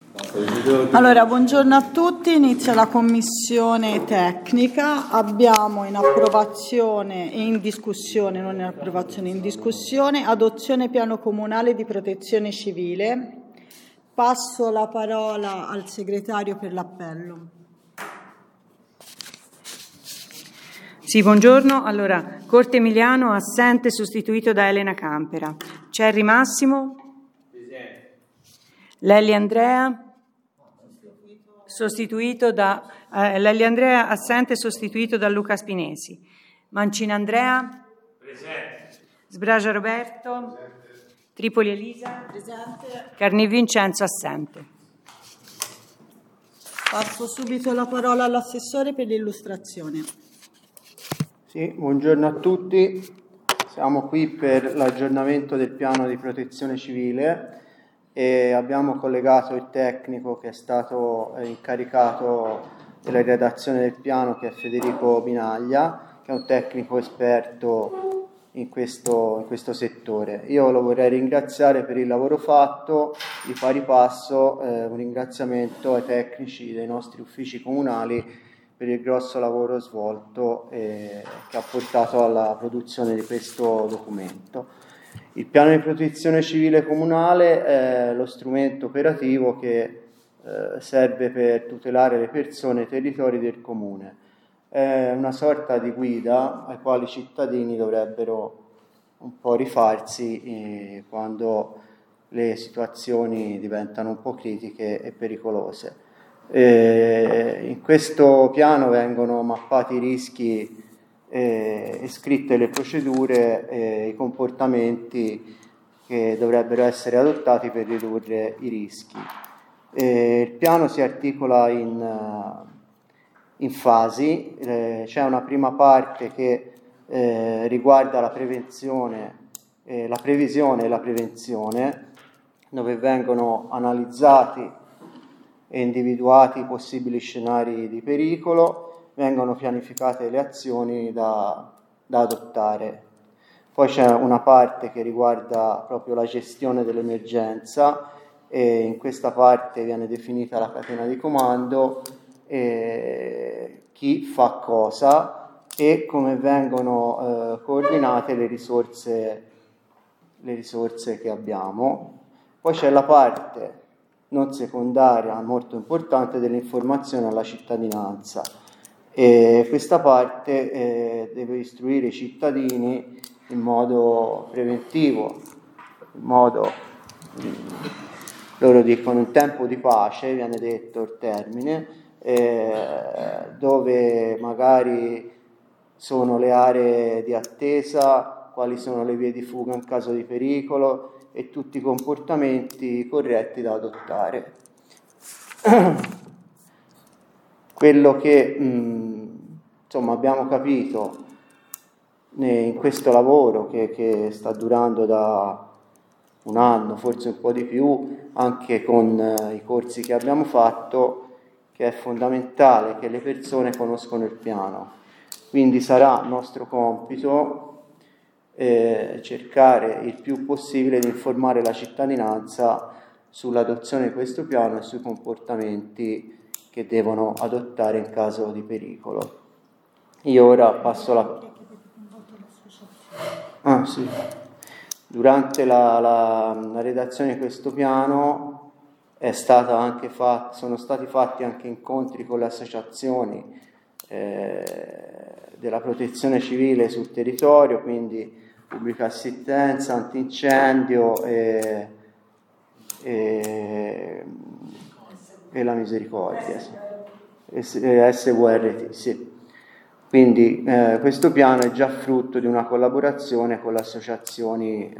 Allora, buongiorno a tutti, inizia la commissione tecnica. Abbiamo in approvazione e in discussione, non in approvazione, in discussione, adozione piano comunale di protezione civile. Passo la parola al segretario per l'appello. Sì, buongiorno. Allora, Corte Emiliano assente, sostituito da Elena Campera. Cerri Massimo? Presente. Lelli Andrea? Sostituito da Lelli Andrea assente, sostituito da Luca Spinesi. Mancina Andrea? Presente. Sbragia Roberto? Presente. Tripoli Elisa? Presente. Carni Vincenzo assente. Passo subito la parola all'assessore per l'illustrazione. Sì, buongiorno a tutti. Siamo qui per l'aggiornamento del piano di protezione civile e abbiamo collegato il tecnico che è stato incaricato della redazione del piano, che è Federico Binaglia, che è un tecnico esperto in questo settore. Io lo vorrei ringraziare per il lavoro fatto, di pari passo un ringraziamento ai tecnici dei nostri uffici comunali per il grosso lavoro svolto che ha portato alla produzione di questo documento. Il piano di protezione civile comunale è lo strumento operativo che serve per tutelare le persone e i territori del comune. È una sorta di guida ai quali i cittadini dovrebbero un po' rifarsi quando le situazioni diventano un po' critiche e pericolose. In questo piano vengono mappati i rischi e scritte le procedure e i comportamenti che dovrebbero essere adottati per ridurre i rischi. Il piano si articola in fasi. C'è una prima parte che riguarda la prevenzione, la previsione e la prevenzione, dove vengono analizzati e individuati i possibili scenari di pericolo, vengono pianificate le azioni da adottare. Poi c'è una parte che riguarda proprio la gestione dell'emergenza e in questa parte viene definita la catena di comando, chi fa cosa e come vengono coordinate le risorse che abbiamo. Poi c'è la parte non secondaria, molto importante, dell'informazione alla cittadinanza. E questa parte deve istruire i cittadini in modo preventivo, in modo, loro dicono, in tempo di pace, viene detto il termine, dove magari sono le aree di attesa, quali sono le vie di fuga in caso di pericolo e tutti i comportamenti corretti da adottare. Quello che insomma abbiamo capito in questo lavoro che sta durando da un anno, forse un po' di più, anche con i corsi che abbiamo fatto, che è fondamentale che le persone conoscono il piano. Quindi sarà nostro compito cercare il più possibile di informare la cittadinanza sull'adozione di questo piano e sui comportamenti che devono adottare in caso di pericolo. Io ora passo sì. Durante la redazione di questo piano sono stati fatti anche incontri con le associazioni della protezione civile sul territorio, quindi pubblica assistenza, antincendio e la misericordia, sì. SVRT, sì. Quindi questo piano è già frutto di una collaborazione con le associazioni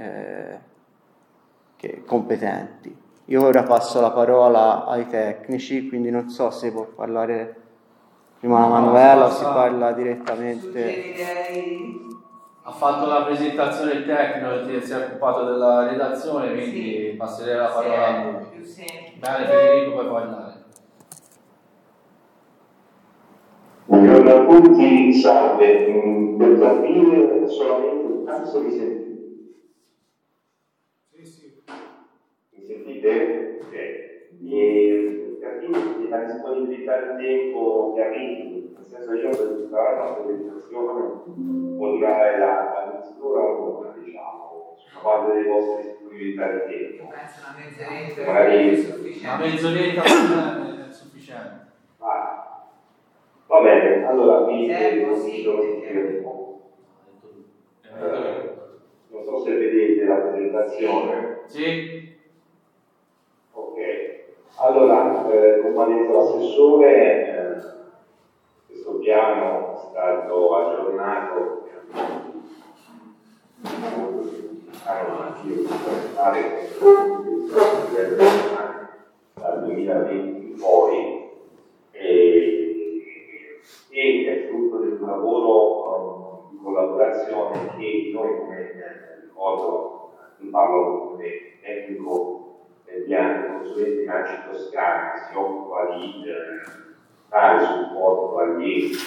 competenti. Io ora passo la parola ai tecnici, quindi non so se può parlare prima la Manuela o si parla direttamente. Ha fatto la presentazione il tecnico, si è occupato della redazione, quindi passerei la parola a lui. Bene, Federico, puoi parlare. Buongiorno a tutti, salve. Per capire solamente un tasso di sentire. Sì. Mi sentite? Ok. Mi la disponibilità di tempo che avete, nel senso io per preparare una presentazione può durare la mezz'ora o un'ora, diciamo, sulla base delle vostre disponibilità di tempo. Penso una mezz'oretta magari è sufficiente. Una mezz'oretta è sufficiente. Va bene, allora vi Tempo, non so se vedete la presentazione. Sì. Ok, allora, come ha detto l'assessore, questo piano è stato aggiornato dal 2020 in poi e è frutto di un lavoro di collaborazione che noi, come ricordo, parlo come tecnico mediante consulente Marci Toscana, che si occupa di dare supporto agli enti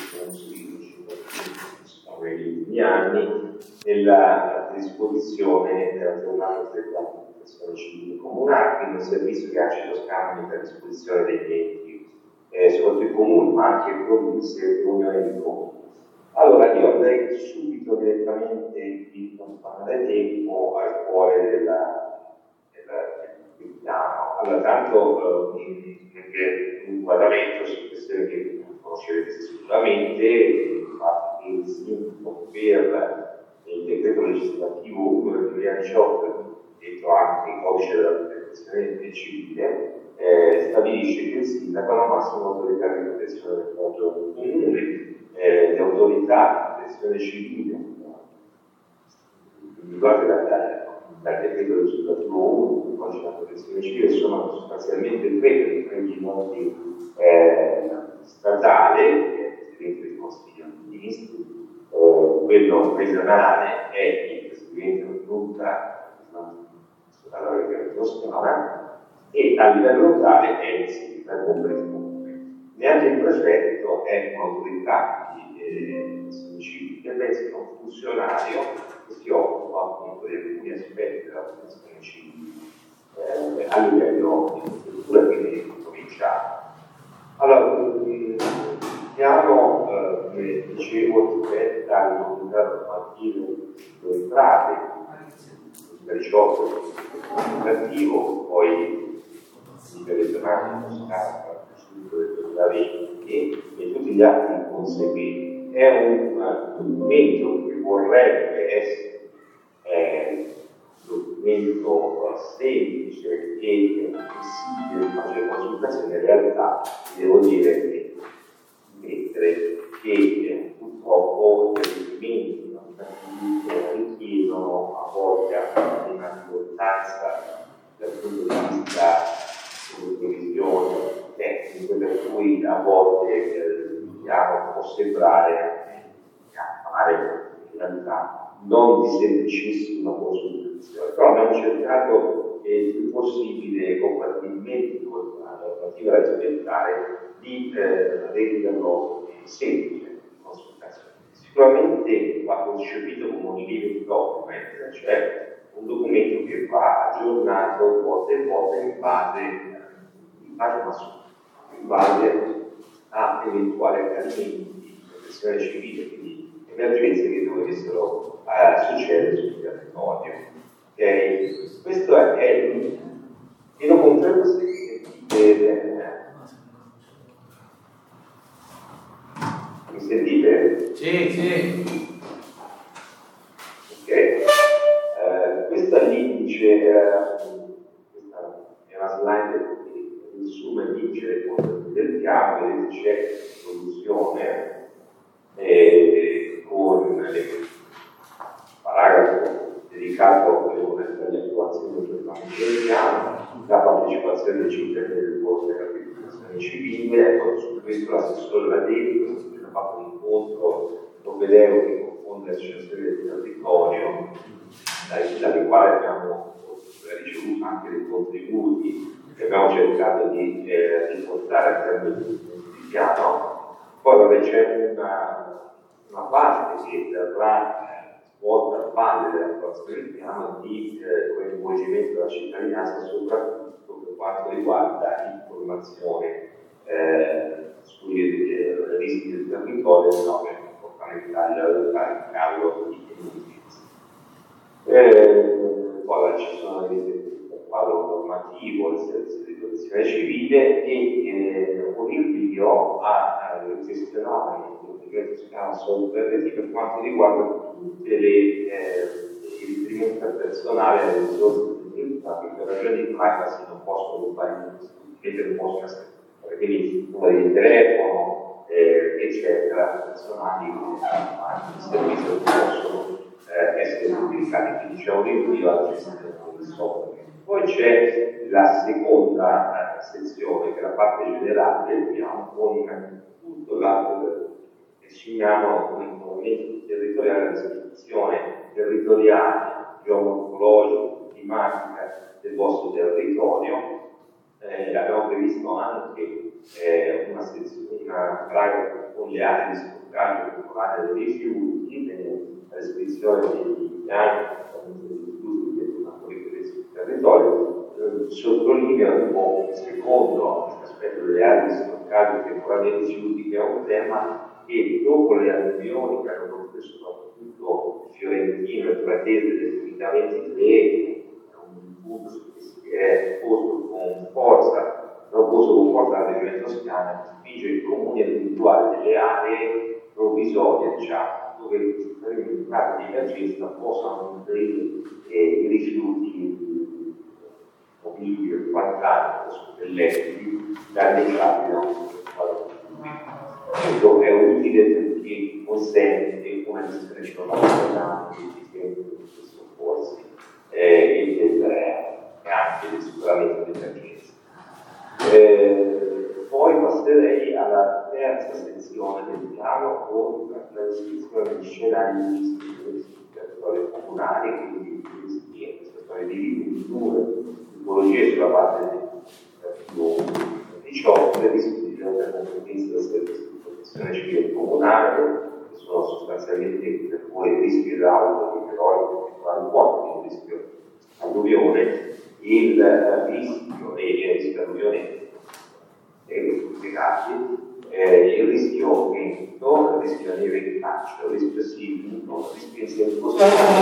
negli ultimi anni nella predisposizione della giornata della protezione civile comunale, quindi un servizio che Marci Toscana mette a disposizione degli enti, soprattutto i comuni, ma anche le province e le unioni di comuni. Allora io andrei subito direttamente, in non spendere tempo, al cuore del piano. Allora, tanto anche un inquadramento su questioni che conoscerete sicuramente, infatti il sindaco per il decreto legislativo 1 del 2018, detto anche il codice della protezione civile, stabilisce che il sindaco ha la massima autorità di protezione del proprio comune. Le autorità di protezione civile individuate dal decreto legislativo 1 del codice della protezione civile sono sostanzialmente tre gli modi statale, che è il Presidente del Consiglio dei Ministri, quello regionale è il Presidente della Giunta della Regione Toscana e a livello locale è il Segretario del Comune. Neanche il prefetto è un'autorità di protezione civile, penso che è un funzionario che si occupa appunto di alcuni aspetti della protezione civile a livello di struttura provinciale. Allora, il piano, come dicevo, rispetta alle comunità normative delle entrate, 2018 legislativo, poi il regionale Toscana del 2020 e tutti gli altri conseguenti. È un documento che vorrebbe essere un documento semplice e possibile di facile consultazione. In realtà devo dire che purtroppo gli elementi richiedono a volte anche una importanza dal punto di vista delle previsioni tecniche, per cui a volte può sembrare fare in realtà non di semplicissima consultazione, però abbiamo cercato il più possibile, compatibilmente con la normativa da rispettare, di renderlo semplice consultazione. Sicuramente va concepito come un living document, cioè un documento che va aggiornato volta in volta in base a eventuali accadimenti di protezione civile, quindi emergenze che dovessero succedere sul territorio. Okay? Questo è il e lo confermo se mi sentite? Sì. Ok. Questo è l'indice, questa è una slide che riassume l'indice dei contenuti del piano, vedete c'è soluzione con il paragrafo dedicato all'attuazione del piano, la partecipazione dei cittadini del corso della partecipazione civile. Su questo l'assessore l'ha detto, ha fatto un incontro provvedero che confonde l'associazione del territorio, dalle quali abbiamo ricevuto anche dei contributi che abbiamo cercato di riportare all'interno del piano. Poi c'è una parte che verrà svolta a valle dell'attuazione del piano di coinvolgimento della cittadinanza, soprattutto per quanto riguarda l'informazione territorio e norme fondamentali da cavolo di poi ci sono il quadro normativo, il servizio di protezione civile e un rinvio a gestionare il decreto si chiama SOLVET per quanto riguarda tutte i riferimenti al personale e alle risorse che per ragioni di privacy non possono fare non possono essere, quindi numeri di telefono, eccetera, personali, anche i servizi non possono essere pubblicati, quindi c'è un rinvio alla gestione del software. Poi c'è la seconda sezione, che è la parte generale del piano, con tutto l'atto che si chiama un movimento territoriale, la situazione territoriale, geomorfologica, climatica del vostro territorio. Abbiamo previsto anche una pratica con le aree di stoccaggio temporaneo dei rifiuti, la descrizione degli impianti di una politica sul territorio. Sottolineo il secondo aspetto delle aree di stoccaggio temporaneo dei rifiuti, che è un tema che dopo le alluvioni che hanno colpito soprattutto Fiorentino e Pratese del 2023 è un punto su cui si è posto con forza la regione toscana, spinge i comuni a individuare delle aree provvisorie, dove i sistemi di emergenza possano inserire i rifiuti mobili o quant'altro suppelletti danneggiati da un quadro. Questo è utile perché consente una gestione cinematografica dei soccorsi e anche del superamento dell'emergenza. Poi passerei alla terza sezione del piano con la descrizione di scenari di territori comunali, quindi di tipologie sulla base dell'articolo 18, le rischi di competenza del servizio di protezione civile comunale, che sono sostanzialmente per voi il rischio idraulico, meteorologico, il rischio alluvione, il rischio alluvione spiegati, il rischio vento, il rischio neve in caccia, il rischio sismico, il rischio insetto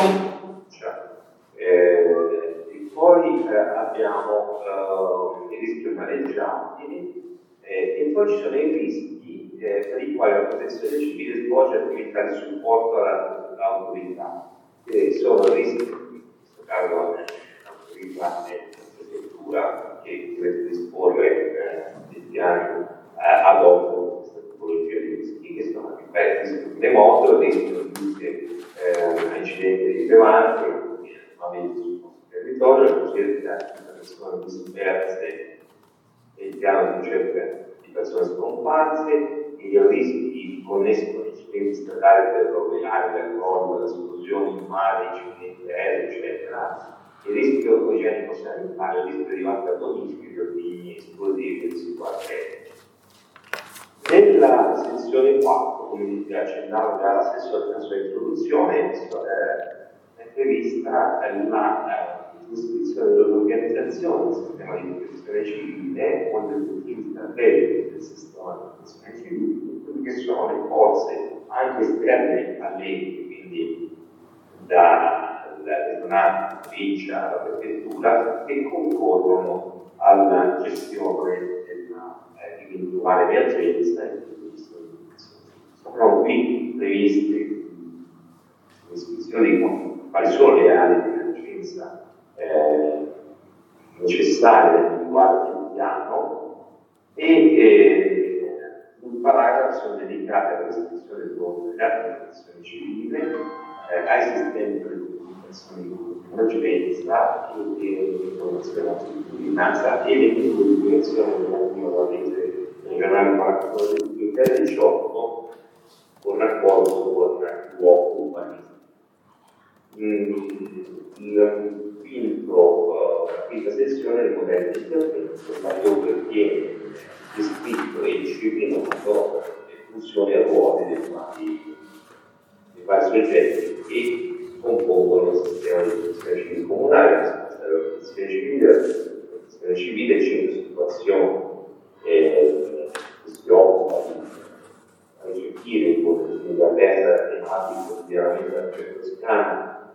e poi abbiamo il rischio mareggiabili e poi ci sono i rischi per i quali la protezione civile svolge attività di supporto all'autorità, che sono rischi, in questo caso l'autorità è la prefettura che deve disporre dei piani ad hoc di questa tipologia di rischi, che sono il rischio terremoto, il rischio di incidenti rilevanti, normalmente sul nostro territorio, la ricerca di persone disperse e il piano di ricerca di persone scomparse, e i rischi connessi con incidenti stradali, ferroviari, del crollo, delle esplosioni in mare, incidenti aerei, eccetera. Il rischio igienico-sanitario, il rischio derivante da bonifiche, di ordigni esplosivi e situazioni. Nella sezione 4, come vi accennavo già la sua introduzione, è prevista la istituzione dell'organizzazione del sistema di protezione civile con degli obiettivi strategici del sistema di protezione civile, quelli che sono le forze anche esterne all'ente, quindi da regionale, provincia, alla prefettura, che concorrono alla gestione di eventuale emergenza. Sono qui previste descrizioni di quali sono le aree di emergenza necessarie da individuare sul piano e un paragrafo sono dedicate alla descrizione del volontariato di protezione civile, ai sistemi per le comunicazioni di emergenza e di informazione di cittadinanza e le misure di prevenzione relative alla legge regionale 41 del 2018 con raccordo con l'uopo urbanistico. La quinta sezione dei modelli di intervento, dove viene descritto e disciplinato le funzioni e ruoli dei vari soggetti che compongono il sistema di protezione civile comunale, la protezione civile, il centro di situazione che si occupa di recepire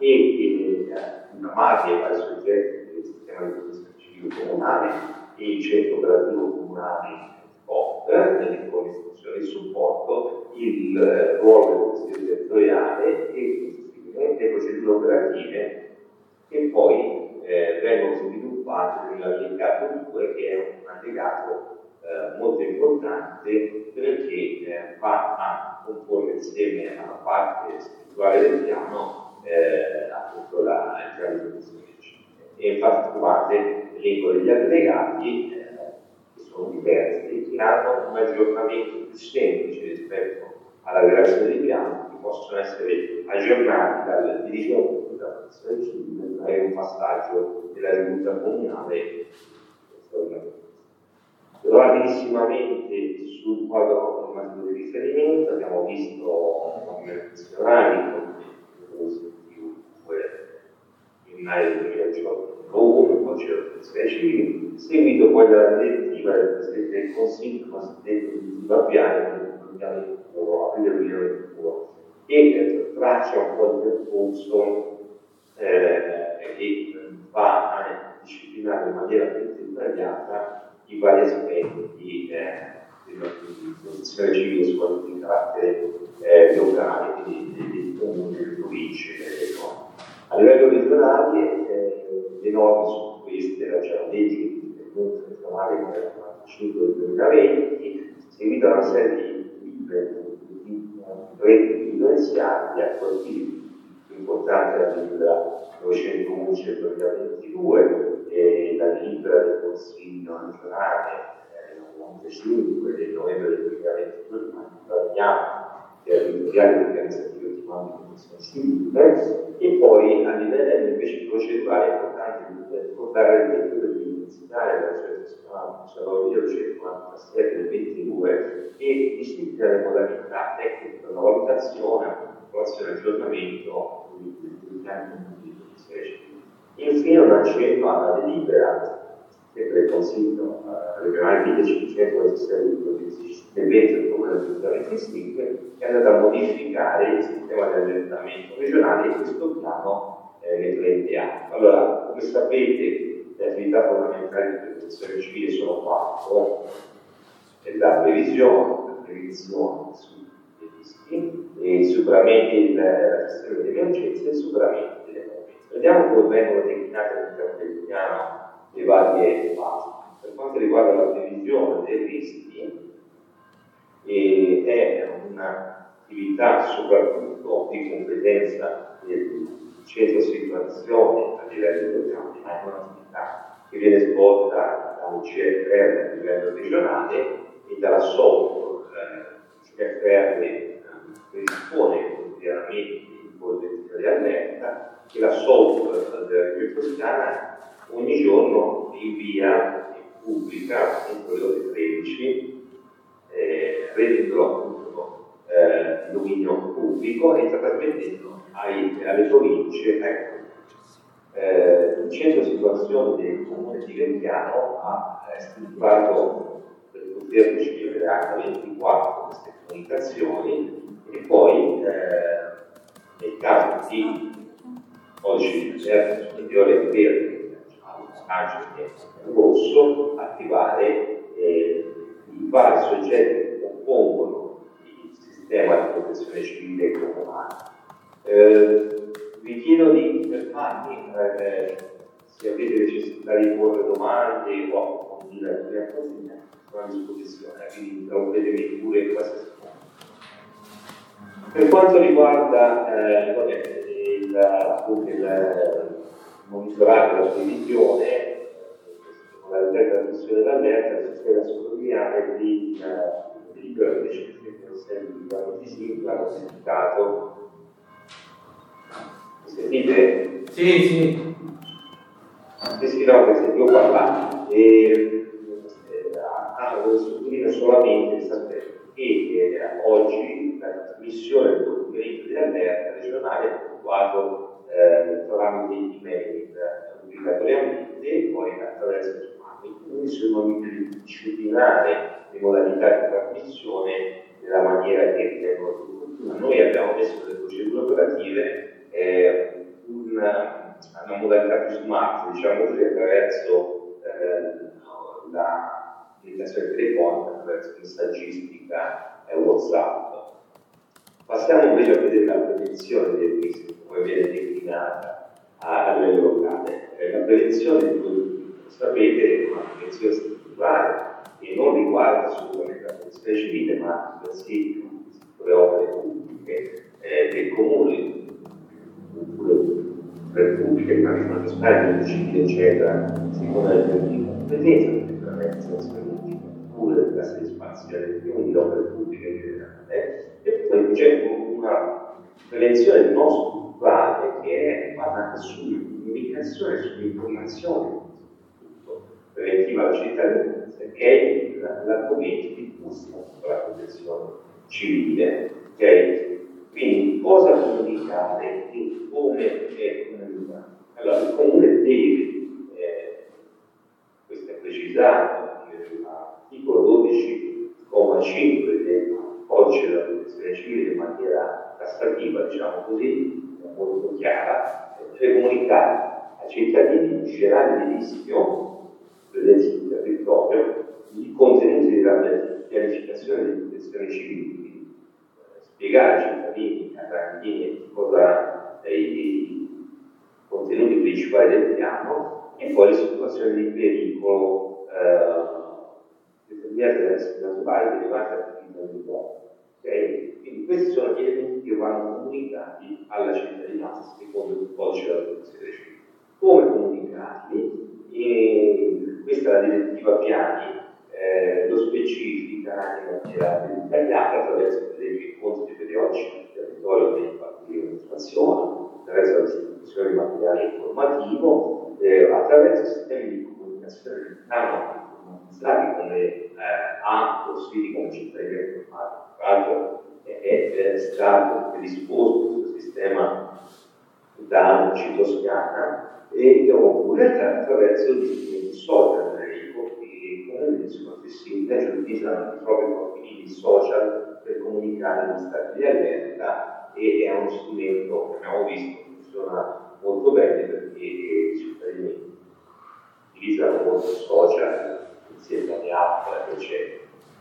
e chiamati ai vari soggetti del sistema di protezione civile comunale e il centro operativo comunale OP nelle istruzioni di supporto, il ruolo del Consiglio territoriale e le procedure operative che poi vengono sviluppate nell'allegato 2, che è un allegato molto importante perché va a comporre insieme alla parte strutturale del piano appunto il piano di protezione civile. E infatti trovate l'elenco degli allegati che sono diversi, che hanno un aggiornamento più semplice rispetto alla creazione di piano, che possono essere aggiornati dal dirigente della protezione civile e un passaggio della risulta comunale. Rapidissimamente sul quadro normativo di riferimento abbiamo visto come funzionari come gennaio 2018, poi c'era la protezione civile, seguito poi dalla direttiva del Presidente del Consiglio, cosiddetta direttiva Piani, aprile 2021, e traccia un po' di percorso e va a disciplinare in maniera più dettagliata i vari aspetti della protezione civile su di carattere locale, quindi dei comuni, delle province e delle zone. A livello regionale le norme sono queste, c'è la legge di regionale 45 del 2020, seguita da una serie di reti differenziati attuativi. L'importante è la delibera 911 del 2022 e la delibera del Consiglio regionale 95 del novembre del 2022, territoriale organizzativo di protezione civile, e poi a livello invece procedurale è importante ricordare il decreto di intensità della società 146 del 22 e distinguere le modalità tecniche per la valutazione, approvazione e aggiornamento del piano di protezione civile. Infine un accenno alla delibera del Consiglio regionale 1526 del 20 ottobre del 2025, che è andata a modificare il sistema di aggiornamento regionale e questo piano nei 30 anni. Allora, come sapete, le attività fondamentali di protezione civile sono 4: la previsione sui rischi, e il superamento la gestione delle emergenze e il superamento delle emergenze. Vediamo come vengono declinate all'interno del piano le varie fasi. Per quanto riguarda la previsione dei rischi, è un'attività soprattutto di competenza del centro situazione a livello locale, ma è un'attività che viene svolta dal CFR a livello regionale e dalla SOP. CFR predispone quotidianamente il bollettino di allerta e la SOP della Regione Toscana ogni giorno invia e pubblica entro le ore 13, rendendolo appunto di dominio pubblico e trasmettendo alle province. Il centro situazione del comune di Verchiano ha strutturato per poter ricevere H24 queste comunicazioni e poi nel caso di codice di riserva superiore verde rosso, attivare i vari soggetti che compongono il sistema di protezione civile comunale. Vi chiedo di fermarmi se avete necessità di porre domande o approfondire alcune cose, sono a disposizione, quindi trovetemi pure qualsiasi cosa. Per quanto riguarda il monitoraggio della previsione, la trasmissione dell'allerta, si spera sottolineare di delibera 1526 hanno presentato. Mi sentite? Sì. Sì, no, perché sentivo parlare. Sottolineo solamente questo aspetto, che oggi la trasmissione del documento di allerta regionale è effettuato tramite email obbligatoriamente e poi attraverso i comandi. Quindi sono di disciplinare le modalità di trasmissione nella maniera che ritengono più opportuna. Noi abbiamo messo delle procedure operative, una modalità più smart, diciamo così, attraverso la comunicazione telefonica, attraverso messaggistica e WhatsApp. Passiamo invece a vedere la prevenzione del rischio, come viene declinata a livello locale. La prevenzione, voi sapete, è una prevenzione strutturale che non riguarda assolutamente la protezione civile, ma bensì le opere pubbliche del comune, per pubbliche, tranne spazio civile, eccetera, secondo le competenze, naturalmente senza pure delle classi di spazio, quindi le opere pubbliche in generale. E poi c'è una prevenzione non strutturale che è basata sull'indicazione, sull'informazione preventiva alla cittadinanza, che è l'argomento di cui la protezione civile. Okay? Quindi cosa comunicare e come è comunicato? Allora, il comune deve, questo è precisato nell'articolo 12,5 del codice della protezione civile in maniera tassativa, diciamo così, molto chiara, deve comunicare ai cittadini gli scenari di rischio presenti sul territorio, i contenuti della pianificazione di protezione civile, spiegare ai cittadini a grandi linee cosa i contenuti principali del piano e poi le situazioni di pericolo determinate dalle situazioni rilevanti all'attività del uomo. Okay? Quindi questi sono gli elementi che vanno comunicati alla cittadinanza secondo il codice della protezione civile. Come comunicarli? Questa è la direttiva piani, lo specifica in maniera dettagliata attraverso degli incontri periodici sul territorio per impartire l'informazione, attraverso l'istituzione di materiale informativo, attraverso sistemi di comunicazione che stanno informatizzati come AMPO, siti come cittadinanza informatica. Tra l'altro è stato predisposto questo sistema da ANCI Toscana e oppure attraverso gli strumenti social che come sono accessibili, utilizzano i propri profili social per comunicare gli stati di allerta e è uno strumento che abbiamo visto funziona molto bene perché i cittadini utilizzano molto social insieme alle app eccetera.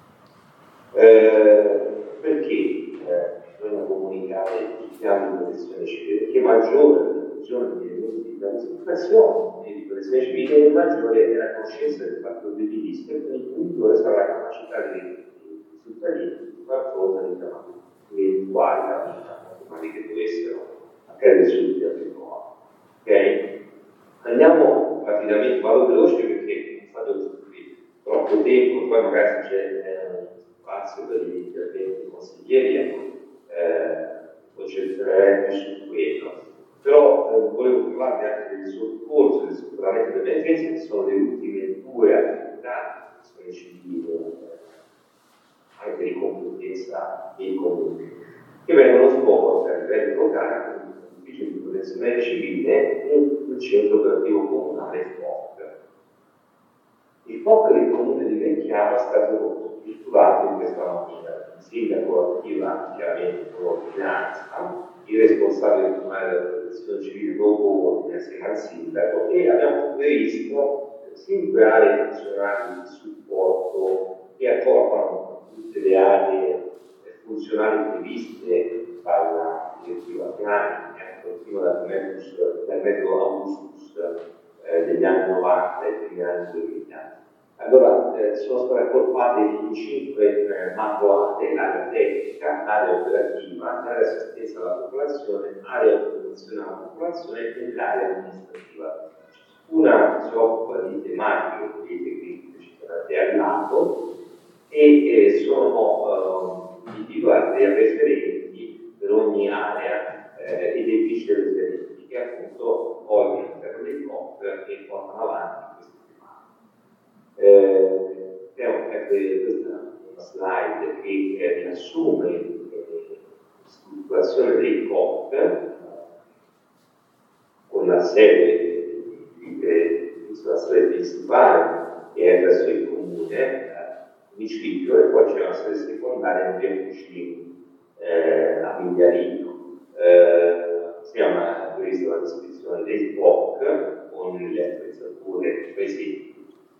Perché bisogna comunicare il piano di protezione civile? Perché maggiore la diffusione di elementi di pianificazione e di protezione civile, maggiore è la conoscenza del fattore di rischio e quindi migliore sarà la capacità dei cittadini di far fronte alle eventuali calamità che dovessero accadere sul territorio. Ok? Andiamo rapidamente, vado veloce perché non faccio troppo tempo, poi magari c'è spazio per gli interventi consiglieri, concentrerei più su quello. Però volevo parlarvi anche del soccorso e del superamento delle emergenze, che sono le ultime due attività che sono civili, anche di competenza e comune, che vengono svolte a livello locale con l'ufficio di protezione civile e il centro operativo comunale FOC. Il FOC del comune di Vecchiano è stato strutturato in questa maniera: il sindaco attiva chiaramente l'ordinanza, il responsabile comunale della protezione civile dopo ordine assieme al sindaco e abbiamo previsto 5 aree funzionali di supporto che accorpano tutte le aree funzionali previste dalla direttiva piani che continua dal metodo Augustus degli anni 90 e degli anni 2000. Allora, sono state accorpate in 5 macro aree: l'area tecnica, l'area operativa, l'area di assistenza alla popolazione, l'area di promozione alla popolazione e l'area amministrativa. Una si occupa di tematiche che ci saranno al lato e sono individuati dei referenti per ogni area e dei fiche referenti che appunto poi all'interno dei COP e portano avanti questi tematiche. Questa è una slide che riassume la strutturazione dei COP con la sede principale che è presso il comune, municipio, e poi c'è una sede secondaria in via Fucini a Migliarino. Si è prevista la descrizione disposizione dei POC con le attrezzature presenti.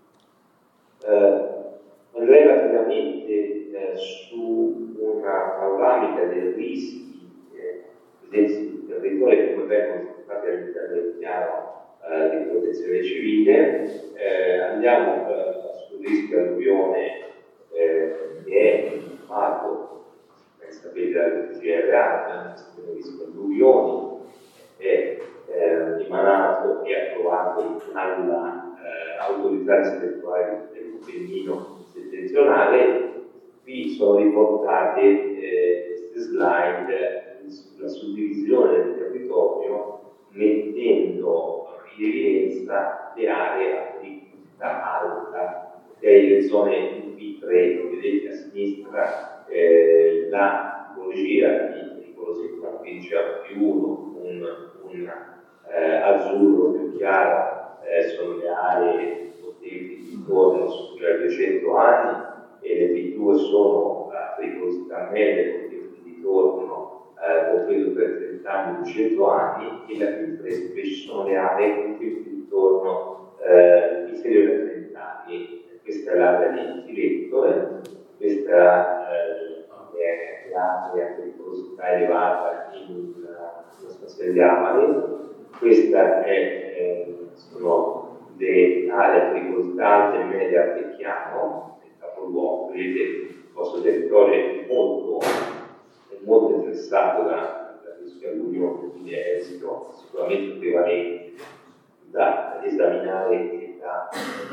Andrei rapidamente su una panoramica dei rischi presenti sul territorio come vengono trattati all'interno del piano di protezione civile. Andiamo sul rischio alluvione che è informato, sapete, dalla GRA, il rischio alluvioni, è emanato e approvato dall'autorità distrettuale del Pennino settentrionale. Qui sono riportate queste slide sulla suddivisione del territorio, mettendo in evidenza le aree a pericolosità alta, le zone P3, vedete a sinistra la tipologia di pericolosità, qui c'è più un azzurro più chiaro, sono le aree potenti intorno sui 200 anni, e le P2 sono la pericolosità media potenti intorno compreso per 30 anni, 200 anni, e la P3 invece sono le aree potenti intorno inferiori a 30 anni. Questa è l'area di Filetto, questa è l'area a pericolosità elevata in stazione di Amari, questa sono le aree a pericolosità alta e media a Vecchiano, nel capoluogo. Vedete il vostro territorio è molto interessato da rischio alluvione, quindi è rischio sicuramente prevalente da esaminare e da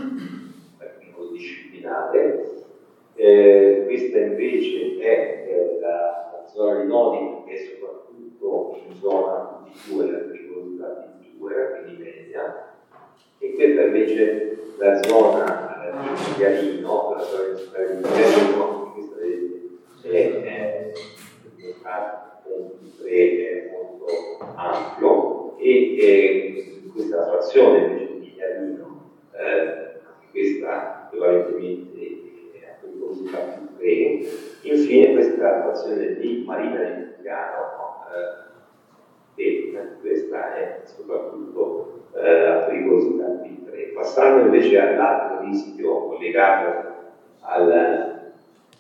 disciplinare. Questa invece è la zona di Nodi, che è soprattutto in zona P2, la pericolosità P2, quindi media, e questa invece la zona di Chiarino, la zona di Chiarino, questa è un P3 molto ampio, e questa è la frazione invece di Chiarino, questa prevalentemente a pericolosità P3. Infine questa frazione di Marina di Piano, e questa è soprattutto a pericolosità P3. Passando invece all'altro rischio collegato al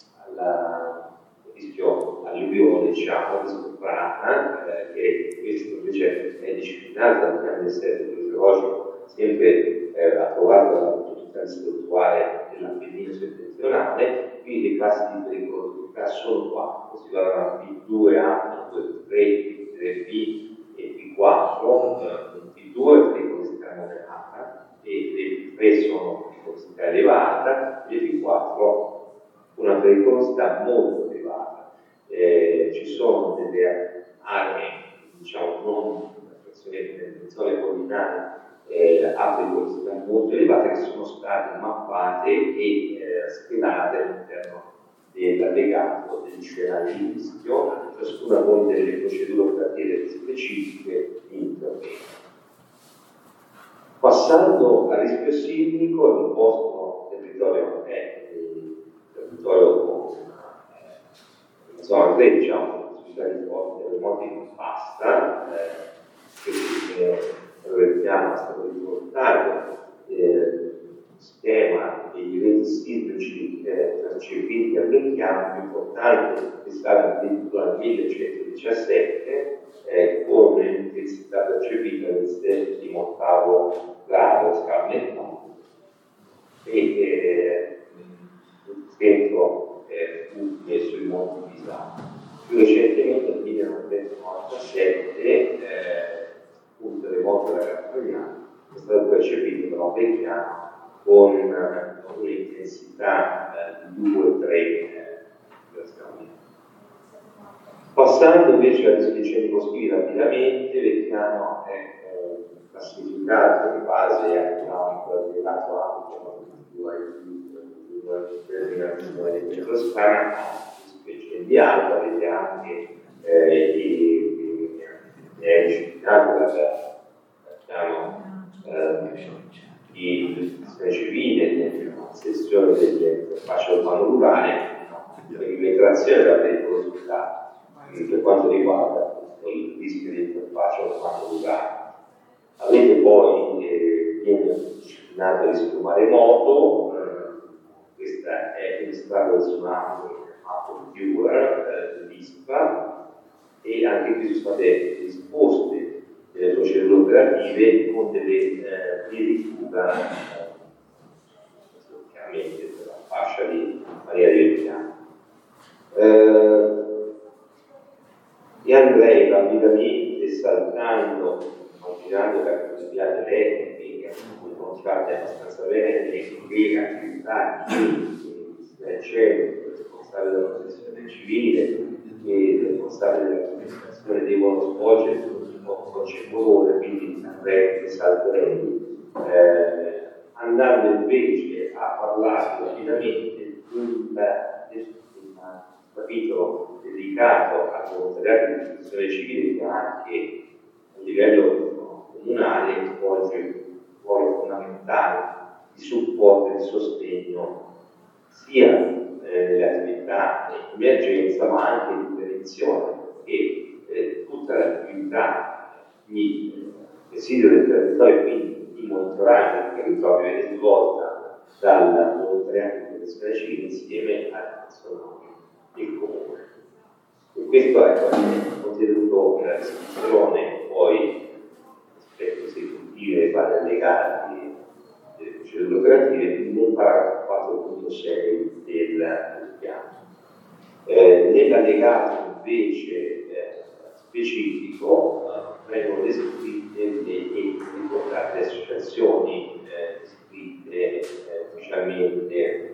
rischio alluvione, diciamo, rischio frana, che questo invece è disciplinato dal piano di assetto idrogeologico, sempre approvato dall'autorità distrettuale dell'Appennino settentrionale. Qui le classi di pericolosità sono 4, si va da P2A, P2, P3, P3B e P4. P2 è pericolosità moderata, e le P3 sono pericolosità elevata, e le P4 una pericolosità molto elevata. Ci sono delle aree, diciamo, non nelle zone collinari a pericolosità molto elevate, che sono state mappate e schedate all'interno dell'allegato degli scenari di rischio, ciascuna con delle procedure operative specifiche di intervento. Passando al rischio sismico, il vostro territorio è territorio con una zona 3, diciamo, possibilità di terremoti bassa, dove il piano è stato riportato schema degli eventi sismici percepiti a Vecchiano. Più importante è stata addirittura nel 1117 con l'intensità percepita del 7º grado scala 9, e il centro fu messo in monti Pisano. Più recentemente nel 1997 un terremoto della Campania è stato percepito però a Vecchiano con un'intensità di 2-3 Passando invece al rischio sismici rapidamente, Vecchiano è classificato in base al campo delegato ampio determinazione di Toscana, specie di alta, avete anche è disciplinato dal piano di protezione civile, nella sezione dell'interfaccia urbano-rurale, perimetrazione della pericolosità per quanto riguarda il rischio di interfaccia urbano-rurale. accennato al rischio maremoto, questa è un stato del tsunami chiamato Viewer dell'ISPRA, e anche qui sono state disposte delle procedure operative con delle vie di fuga, chiaramente per la fascia di Maria di Vettiano. E andrei rapidamente saltando, immaginando che ci piace lei, che sono state abbastanza bene, le attività che c'è il responsabile della protezione civile e il responsabile dell'amministrazione devono svolgere con circolore, quindi andrei salterei, andando invece a parlare rapidamente di un capitolo dedicato al volontariato di protezione civile, che anche a livello comunale svolge un ruolo fondamentale di supporto e di sostegno sia nelle attività di emergenza ma anche di prevenzione, perché tutta l'attività di presidio del territorio, quindi di monitoraggio del territorio, viene svolta dal volontariato di protezione civile insieme alle persone del comune. E questo è contenuto nella descrizione, poi aspetto esecutive e vari allegati delle procedure operative nel paragrafo 4.6 del piano. Nell'allegato invece specifico vengono descritte e ricordate le associazioni iscritte ufficialmente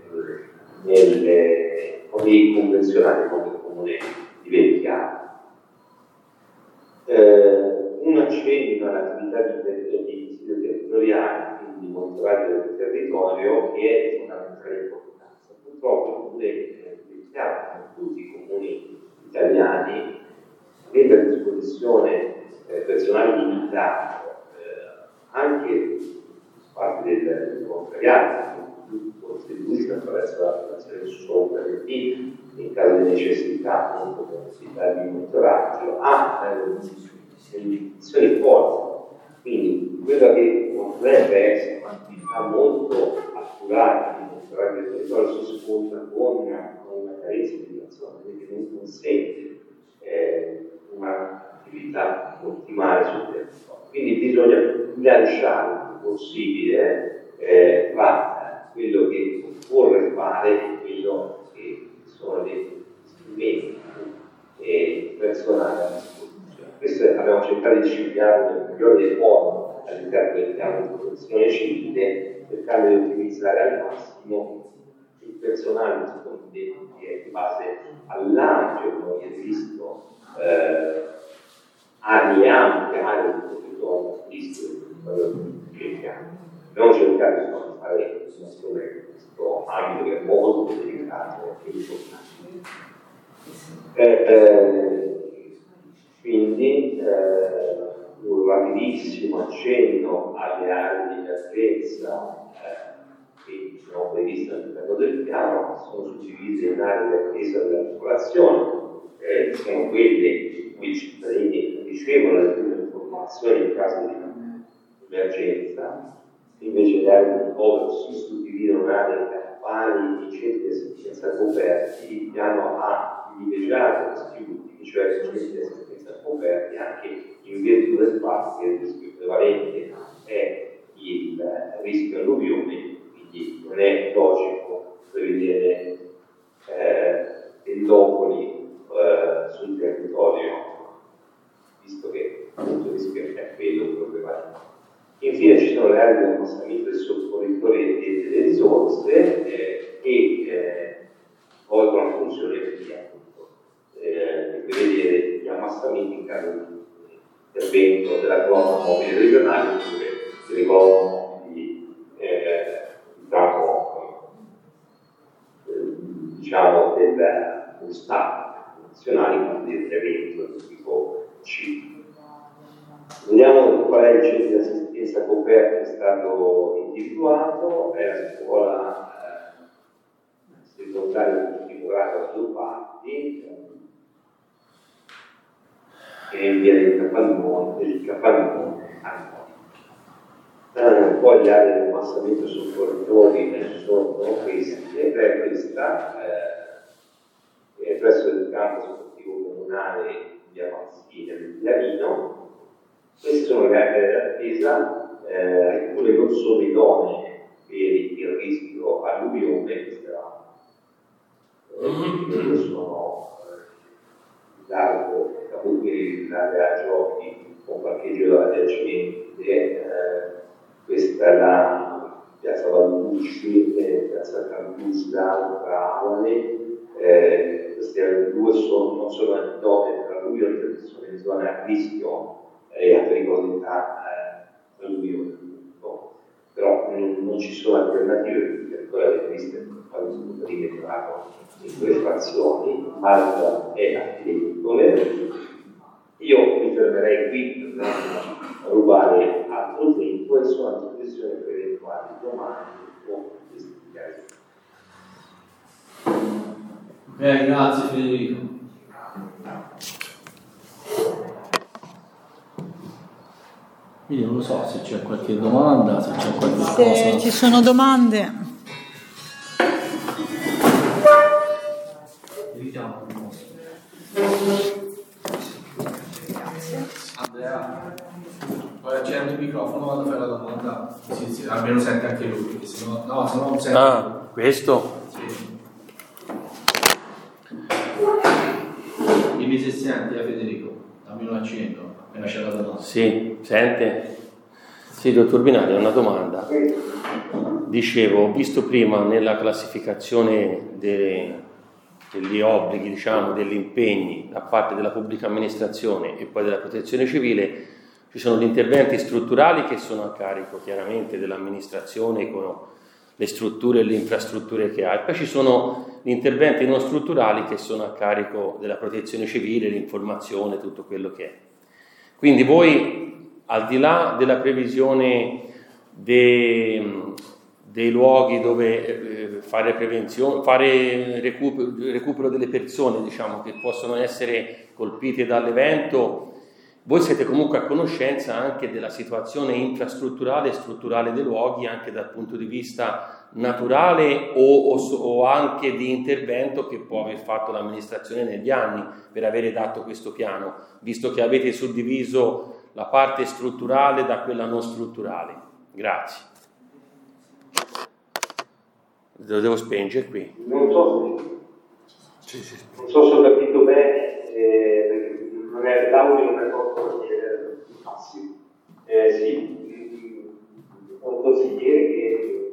come convenzionati come comune di Vettiano. Un accenno all'attività di sito territoriale, quindi di monitoraggio del territorio, che è di fondamentale importanza. Purtroppo il comune di Vettiano, come tutti i comuni italiani, mette a disposizione personale limitato, anche parte del volontariato, contribuisce attraverso la formazione del suo operativo in caso di necessità, comunque necessità di monitoraggio, ha delle limitazioni forti. Quindi quella che potrebbe essere un'attività molto accurata di monitoraggio del territorio si scontra con una carenza di persone che non consente un'attività ottimale sul territorio. Quindi bisogna bilanciare il più possibile tra quello che occorre fare e quello che sono dei strumenti personali a disposizione. Questo abbiamo cercato di studiare nel migliore dei modi all'interno del piano di protezione civile, cercando di ottimizzare al massimo il personale disponibile in base all'ampio, come avete visto, aree ampie, aree di territorio artistico. Abbiamo cercato di non fare questo ambito che è molto delicato e importante. Quindi un rapidissimo accenno alle aree di emergenza che sono previste all'interno del piano, sono suddivise in aree di attesa della popolazione, sono quelle in cui i cittadini ricevono le prime informazioni in caso di emergenza. Invece le aree di ricovero si suddividono in aree campane e centri di assistenza coperti. Il piano ha privilegiato questi ultimi, cioè centri di assistenza coperti, anche in virtù del fatto che il rischio prevalente è il rischio alluvione, quindi non è logico prevedere tendopoli sul territorio, visto che appunto il rischio è quello prevalente. Infine ci sono le aree di ammassamento dei soccorritori e delle risorse che svolgono la funzione di prevedere gli ammassamenti in caso di intervento della colonna mobile regionale oppure delle colonne mobili diciamo dello Stato nazionale, quindi dell'evento di tipo C. Vediamo qual è il centro di assistenza coperto che è stato individuato, è la scuola secondaria configurata da due parti, che è in via del Capannone Poi le aree di ammassamento su corridoi sono queste, questa presso il campo sportivo comunale di Amazzina del Pianino. Queste sono le aree d'attesa, alcune non sono idonee per il rischio alluvione, sono largo, l'area giochi con parcheggio adiacente, questa è la piazza Valducci, piazza Campusta, Avale, queste due non sono idonee per alluvione perché sono in zone a rischio e a pericolosità alluvione. Però non ci sono alternative perché quella avete visto quando rimetrato in due frazioni, Malta e Attendole. Io mi fermerei qui per non rubare altro tempo e sono a disposizione per eventuali domande o investigazioni. Grazie Federico. Quindi non lo so se c'è qualche domanda, se c'è qualche cosa. Se ci sono domande. Evitiamo. Andrea, poi accendi il microfono quando fai la domanda, sì, almeno sente anche lui, perché sennò non sente. Ah, questo? Sì. Dimmi se senti, Federico, dammi un accenno, appena c'è la domanda. Sì, sente? Sì, dottor Binari, una domanda. Dicevo, ho visto prima nella classificazione degli obblighi, diciamo, degli impegni da parte della pubblica amministrazione e poi della protezione civile, ci sono gli interventi strutturali che sono a carico chiaramente dell'amministrazione con le strutture e le infrastrutture che ha, e poi ci sono gli interventi non strutturali che sono a carico della protezione civile, l'informazione, tutto quello che è. Quindi voi, al di là della previsione dei luoghi dove fare prevenzione, fare recupero delle persone, diciamo, che possono essere colpite dall'evento, voi siete comunque a conoscenza anche della situazione infrastrutturale e strutturale dei luoghi, anche dal punto di vista naturale o anche di intervento che può aver fatto l'amministrazione negli anni per avere dato questo piano, visto che avete suddiviso la parte strutturale da quella non strutturale. Grazie. Lo devo spengere qui. Non so se ho capito bene, non è l'audio, non è proprio passi. Sì, un consigliere che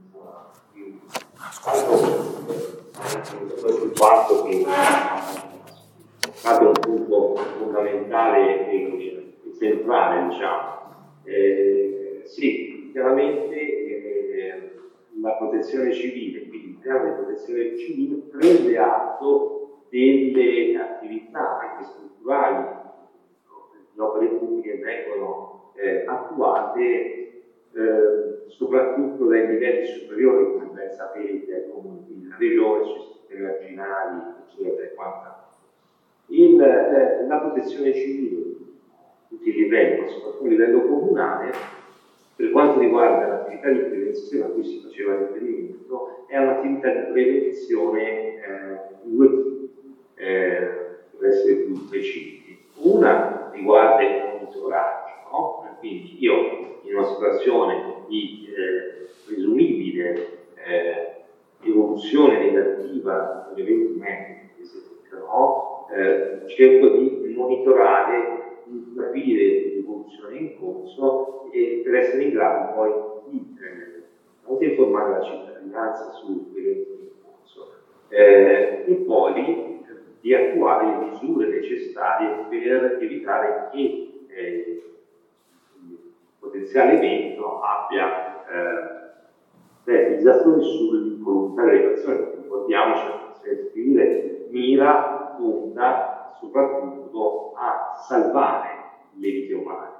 sul fatto che è stato un punto fondamentale e centrale, diciamo. Sì, chiaramente la protezione civile, quindi il piano di protezione civile prende atto delle attività anche strutturali, le opere pubbliche vengono attuate soprattutto dai livelli superiori, come ben sapete, come la regione, sui sistemi marginali, eccetera e quant'altro. La protezione civile, tutti i livelli, ma soprattutto a livello comunale, per quanto riguarda l'attività di prevenzione a cui si faceva riferimento, è un'attività di prevenzione due tipi, per essere più precisi. Una riguarda il monitoraggio, no? Quindi io in una situazione di presumibile evoluzione negativa degli eventi meteo, no? Cerco di monitorare, di capire l'evoluzione in corso e per essere in grado poi di informare la cittadinanza su eventi in corso e poi di attuare le misure necessarie per evitare che il potenziale evento abbia disastri sull'incolumità delle persone. Ricordiamoci che la protezione civile mira, punta soprattutto a salvare le vite umane.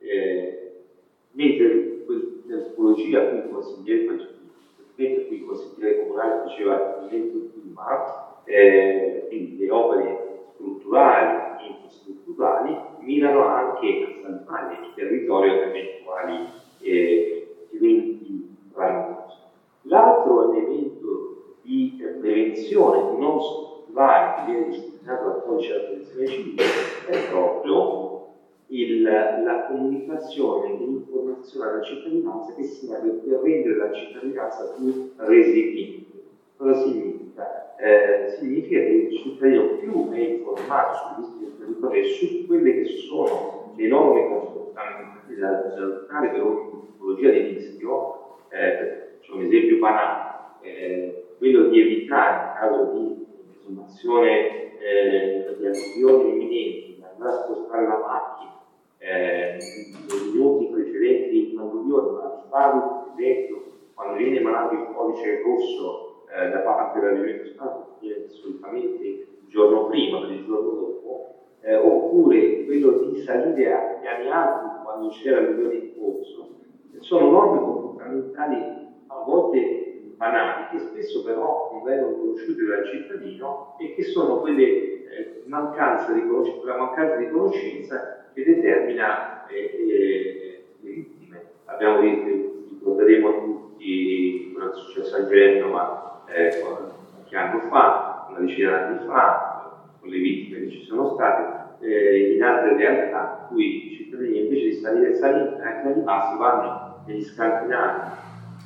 Mentre nella tipologia a cui il consigliere comunale faceva riferimento prima, quindi le opere strutturali e infrastrutturali mirano anche a salvare il territorio da eventuali eventi rannosi. L'altro elemento di prevenzione non strutturale che viene disciplinato dal codice della protezione civile è proprio la comunicazione e l'informazione alla cittadinanza che serve per rendere la cittadinanza più resiliente. Cosa significa? Significa che il cittadino più è informato sui rischi del territorio e su quelle che sono le norme comportamentali da adottare per ogni tipologia di rischio. C'è un esempio banale, quello di evitare in caso di consumazione di alluvioni imminenti, di andare a spostare la macchina nei minuti precedenti l'alluvione, ma di farlo per esempio quando viene emanato il codice rosso da parte della Regione Stato, che viene solitamente il giorno prima per il giorno dopo, oppure quello di salire a piani alti quando c'è l'alluvione in corso. Sono norme comportamentali a volte banali, che spesso però non vengono conosciute dal cittadino e che sono quelle mancanza di conoscenza che determina le vittime. Abbiamo detto, ricorderemo tutti cosa è successo a Genova qualche anno fa, una decina d'anni fa, con le vittime che ci sono state, in altre realtà in cui i cittadini invece di salire anche ai passi vanno negli scantinati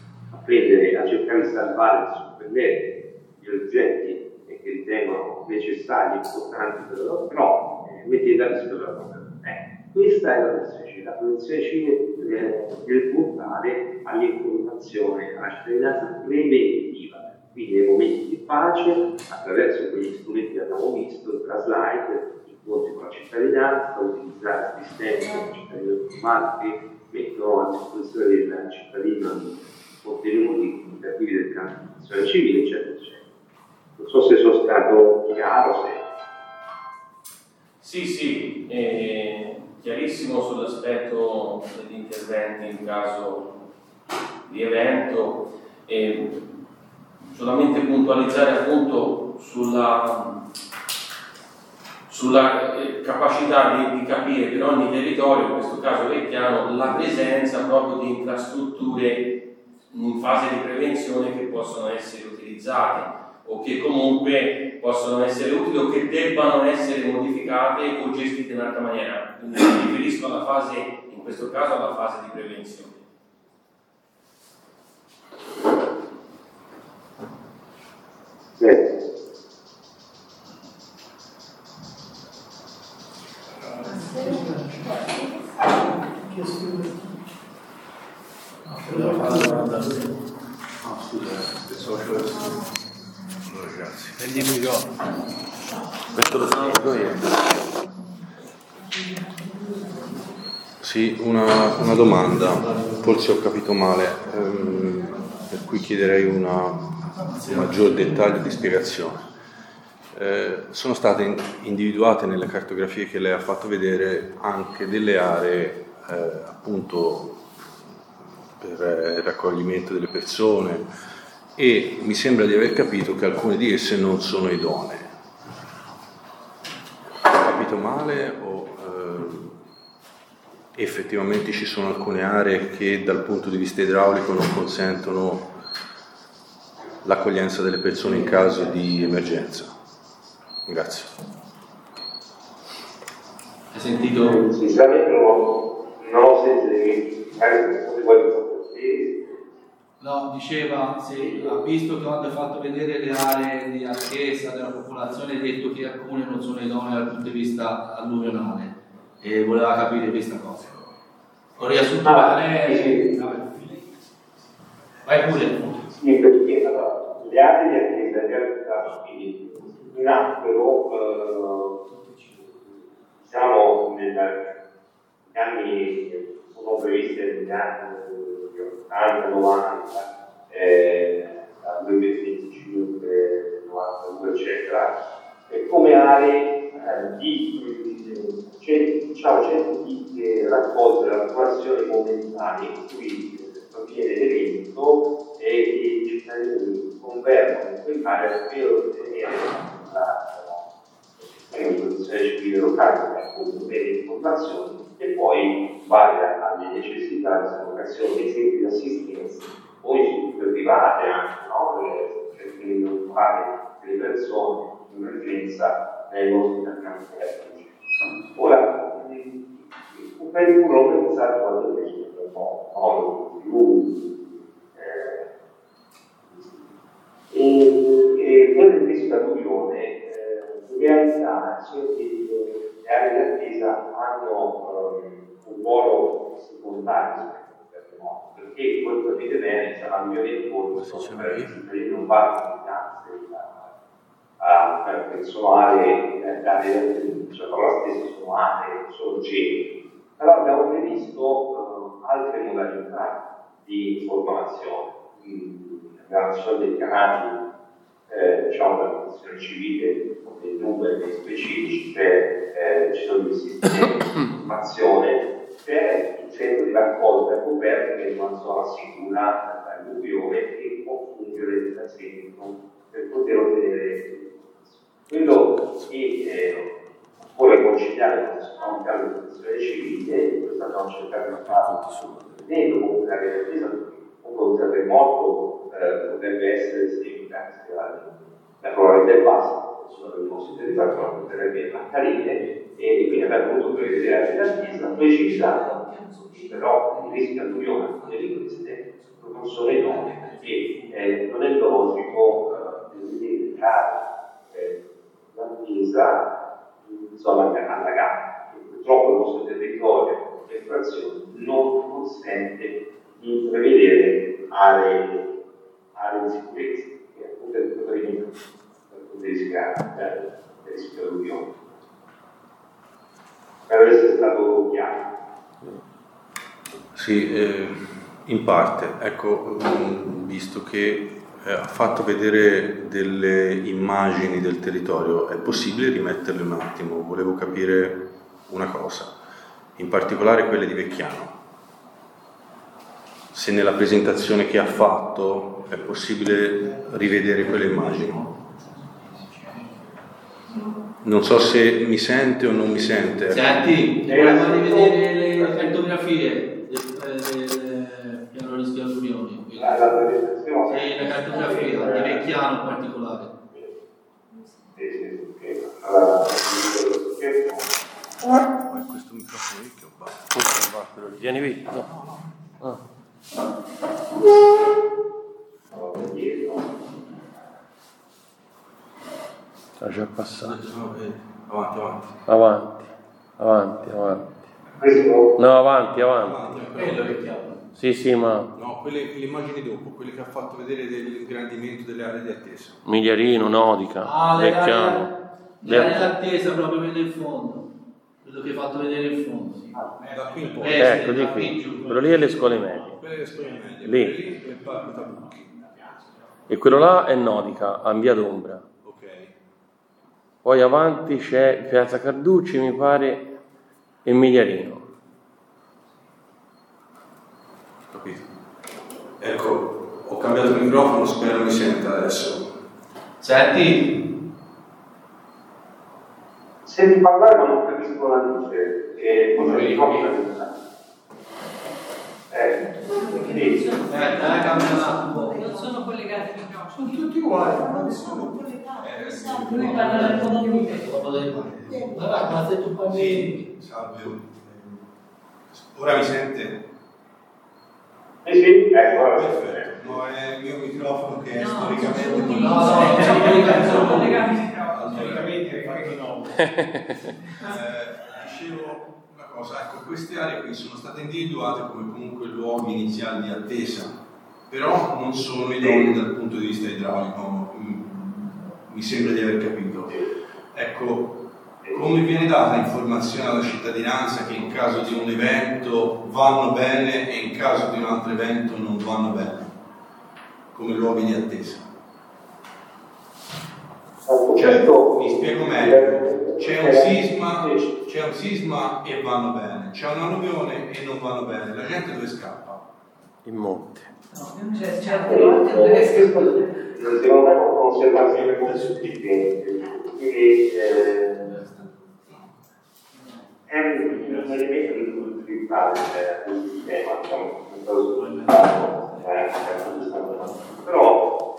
a cercare di salvare e suppellere gli oggetti che ritengono necessari e importanti per loro, però mettendo a rischio la propria vita. Questa è la protezione civile. La protezione civile deve puntare all'informazione, alla cittadinanza preventiva, quindi nei momenti di pace, attraverso quegli strumenti che abbiamo visto, tra slide, incontri con la cittadinanza, utilizzare assistenti con cittadini informati che mettono a disposizione del cittadino contenuti comunicativi del campo di protezione civile, eccetera, eccetera. Non so se sono stato chiaro. Sì, chiarissimo sull'aspetto degli interventi in caso di evento, solamente puntualizzare appunto sulla capacità di capire per ogni territorio, in questo caso vecchiano, la presenza proprio di infrastrutture in fase di prevenzione che possono essere utilizzate o che comunque possono essere utili o che debbano essere modificate o gestite in un'altra maniera. Quindi mi riferisco alla fase, in questo caso alla fase di prevenzione. Sì, una domanda, forse ho capito male, per cui chiederei un maggior dettaglio di spiegazione. Sono state individuate nelle cartografie che lei ha fatto vedere anche delle aree appunto per il raccoglimento delle persone e mi sembra di aver capito che alcune di esse non sono idonee. Ho capito male o effettivamente ci sono alcune aree che dal punto di vista idraulico non consentono l'accoglienza delle persone in caso di emergenza? Grazie. Hai sentito? Sinceramente non ho sentito, No, diceva, sì, ha visto che quando ha fatto vedere le aree di attesa della popolazione ha detto che alcune non sono idonee dal punto di vista alluvionale e voleva capire questa cosa. Ho riassunto bene. Vai pure. Sì, perché allora, le aree di attesa in realtà nacquero diciamo negli anni che sono previste negli anni 80, 90, dal 2025, 92, eccetera, come aree di centri di raccolta della popolazione momentanea in cui avviene l'evento e i cittadini convergono in quell'area per ottenere la protezione civile locale, appunto, per le informazioni e poi varia alle necessità di collocazione dei centri di assistenza o istituti private anche, no? Per trovare delle persone in emergenza nei nostri trattamenti tecnici. Ora, per il puro pensato quando invece un po', no? E per questa riunione in realtà le aree di attesa hanno un ruolo secondario perché voi capite bene c'è la mia discorso per i cittadini non vanno a personale dalle cioè la stessa sono aree, sono centri. Però abbiamo previsto altre modalità di informazione. Abbiamo ci sono dei canali diciamo della protezione civile, dei numeri specifici ci sono dei sistemi di informazione per il centro di raccolta e coperta che è una zona sicura dall'alluvione che può fungere da centro per poter ottenere quello che vuole conciliare con un piano di protezione civile. Questo abbiamo cercato di fare vedendo comunque la attesa un terremoto potrebbe essere significante la probabilità è bassa, sono le possibilità di fare potrebbe accadere e quindi abbiamo voluto prevedere l'attesa precisando però il rischio alluvione di queste non sono enormi e non è logico vedere l'attesa in zona allagata. Purtroppo il nostro territorio di frazione non consente di prevedere aree di sicurezza che appunto è il rischiare il rischio alluvione. Per essere stato chiaro. Sì, in parte, ecco, visto che ha fatto vedere delle immagini del territorio, è possibile rimetterle un attimo? Volevo capire una cosa, in particolare quelle di Vecchiano. Se nella presentazione che ha fatto è possibile rivedere quelle immagini. Non so se mi sente o non mi sente. Senti, volevo rivedere le cartografie del piano rischio alluvioni. Sì, la cartografia di Vecchiano in particolare. Questo microfono che ho fatto. Vieni qui. No. Ah. Sta già passato. Avanti. No, avanti. Sì, ma... No, quelle immagini dopo, quelle che ha fatto vedere dell'ingrandimento delle aree di attesa. Migliarino, Nodica, Vecchiano. Le aree di attesa proprio quelle in fondo. Quello che hai fatto vedere in fondo. Sì. Da qui in poi. Ecco, di qui. Quello lì è le scuole medie. Quelle le scuole medie. Lì. È il parco Tabucchi. E quello là è Nodica, a Via d'Ombra. Ok. Poi avanti c'è Piazza Carducci, mi pare, e Migliarino. Capito? Ecco, ho cambiato il microfono, spero mi senta adesso. Senti? Senti parlare ma non capisco la luce e poi mi ricordo quindi cambia un attimo. Non sono collegati i microfoni. Sono tutti uguali, non sono collegati. Lui parla del computer. Ma se tu parli... Salve. Ora mi sente? sì, ecco. Perfetto. No, è il mio microfono che è storicamente sono collegati. Storicamente è fatto no. Dicevo una cosa, ecco, queste aree qui sono state individuate come comunque luoghi iniziali di attesa, però non sono idonei dal punto di vista idraulico, mi sembra di aver capito. Ecco, come viene data informazione alla cittadinanza che in caso di un evento vanno bene e in caso di un altro evento non vanno bene, come luoghi di attesa? Cioè, mi spiego meglio, c'è un sisma e vanno bene, c'è un'alluvione e non vanno bene, la gente dove scappa? In monte. Certe volte dove Secondo me conservazione consistente, quindi è un elemento di criticità del sistema, diciamo, non stato sviluppato, però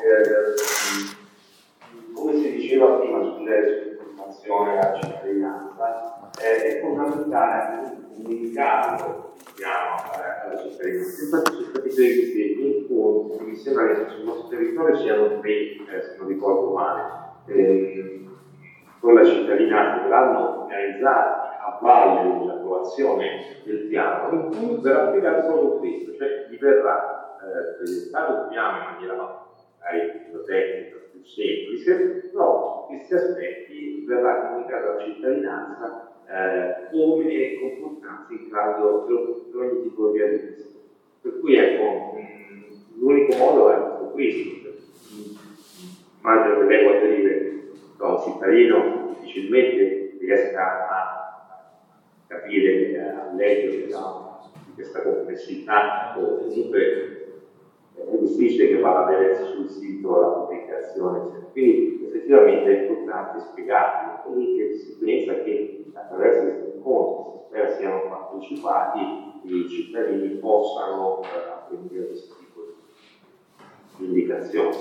come si diceva prima sull'informazione alla cittadinanza, è fondamentale comunicare alla cittadinanza. Infatti sono stati presi incontri, mi sembra che sul nostro territorio siano 3, se non ricordo male, con la cittadinanza, che l'hanno organizzati a valle dell'approvazione del piano, in cui verrà spiegato proprio questo, cioè gli verrà presentato il piano in maniera magari tecnica, più semplice, però questi aspetti verrà comunicato alla cittadinanza come comportarsi in caso di ogni tipo di rischio. Per cui ecco, l'unico modo è questo. Immagino che lei voglia dire da un cittadino difficilmente riesca a capire, a leggere di questa complessità, o comunque è difficile che vada a vedere sul sito la pubblicazione, eccetera. Quindi effettivamente è importante spiegarlo, quindi che si pensa che attraverso questi incontri, si spera siano partecipati, i cittadini possano apprendere questo tipo di indicazioni.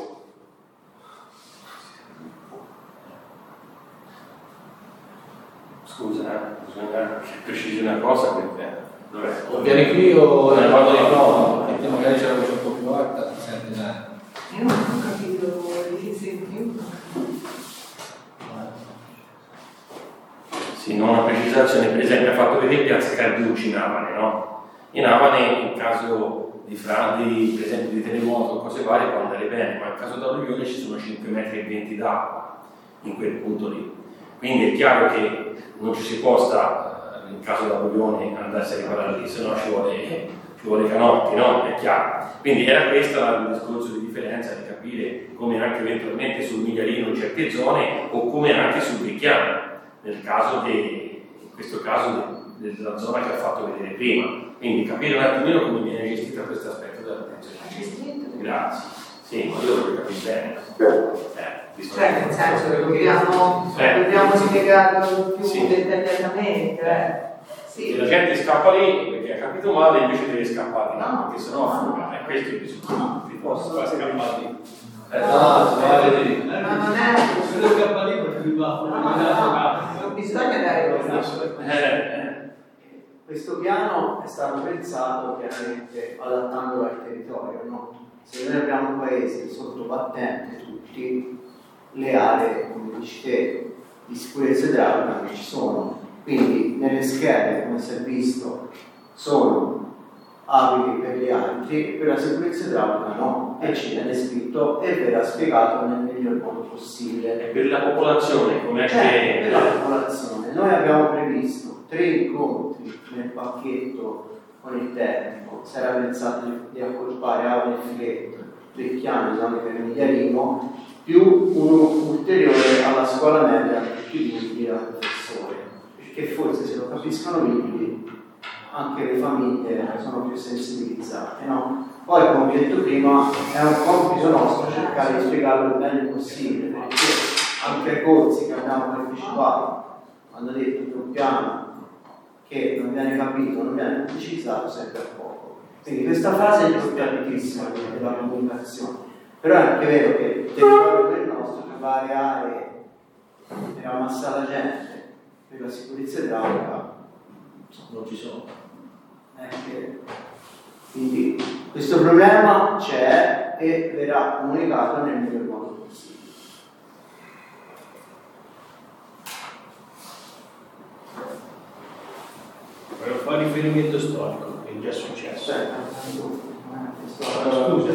Scusa, bisogna precisare una cosa perché o vieni qui o ne vado di prova, perché magari c'è la voce un po' più alta, si sente bene. Io non ho capito che senti. Sì, non una precisazione, per esempio ha fatto vedere Piazza Carducci in Avane, no? In Avane in caso di fradi, per esempio di terremoto o cose varie può andare bene, ma in caso di alluvione ci sono 5,20 metri d'acqua in quel punto lì. Quindi è chiaro che non ci si possa, in caso di alluvione, andarsi a riparare lì, se no ci vuole canotti, no? È chiaro. Quindi era questo il discorso di differenza, di capire come anche eventualmente sul Migliarino in certe zone o come anche sul Vecchiano, nel caso in questo caso della zona che ha fatto vedere prima. Quindi capire un attimino come viene gestita questo aspetto dell'attenzione. Grazie. Sì, ma io lo capito bene. Cioè, nel senso che dobbiamo spiegarlo più dettagliatamente. Sì. La gente scappa lì perché ha capito male, invece deve scappare, no? Perché sennò affoga. E questo è il bisogno. Ti posso far scappare lì. Ma non è quello scappa lì perché mi va. Non bisogna dare questo piano è stato pensato chiaramente adattandolo al territorio, no? Se noi abbiamo un paese sottobattente, tutte le aree, come dici te, di sicurezza idraulica che ci sono, quindi nelle schede, come si è visto, sono abili per gli altri e per la sicurezza idraulica no, e ci viene scritto e verrà spiegato nel miglior modo possibile. E per la popolazione, come per la popolazione, noi abbiamo previsto 3 incontri nel pacchetto con il tecnico, si era pensato di accorpare Avane e Filetto, Vecchiano, zone per Migliarino, più uno ulteriore alla scuola media per tutti i libri da professore, perché forse se lo capiscono libri anche le famiglie sono più sensibilizzate, no? Poi come ho detto prima è un compito nostro cercare di spiegarlo il meglio possibile, perché anche ai corsi che abbiamo partecipato hanno detto che un piano che non viene capito, non viene pubblicizzato serve a poco. Quindi questa fase è importantissima della comunicazione, però è anche vero che il territorio del nostro, per varie aree per ammassare la gente, per la sicurezza idraulica non ci sono. Quindi questo problema c'è e verrà comunicato nel miglior modo possibile. Volevo fare riferimento storico, che è già successo. Scusa,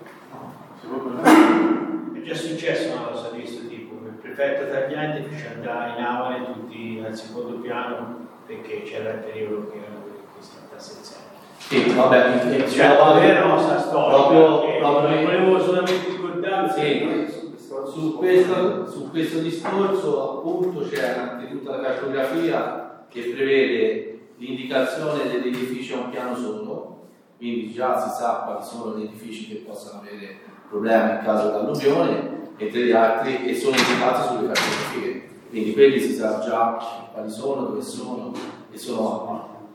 è già successo una cosa di questo tipo. Il prefetto Tagliani fece andare in Avane tutti al secondo piano perché c'era il periodo che erano questi tassezzati. Sì, vabbè, Cioè, va bene la nostra storia. Proprio volevo solamente ricordare su questo discorso appunto c'è anche tutta la cartografia che prevede l'indicazione degli edifici a un piano solo, quindi già si sa quali sono gli edifici che possono avere problemi in caso di alluvione e degli altri che sono indicati sulle cartografie, quindi quelli si sa già quali sono, dove sono e sono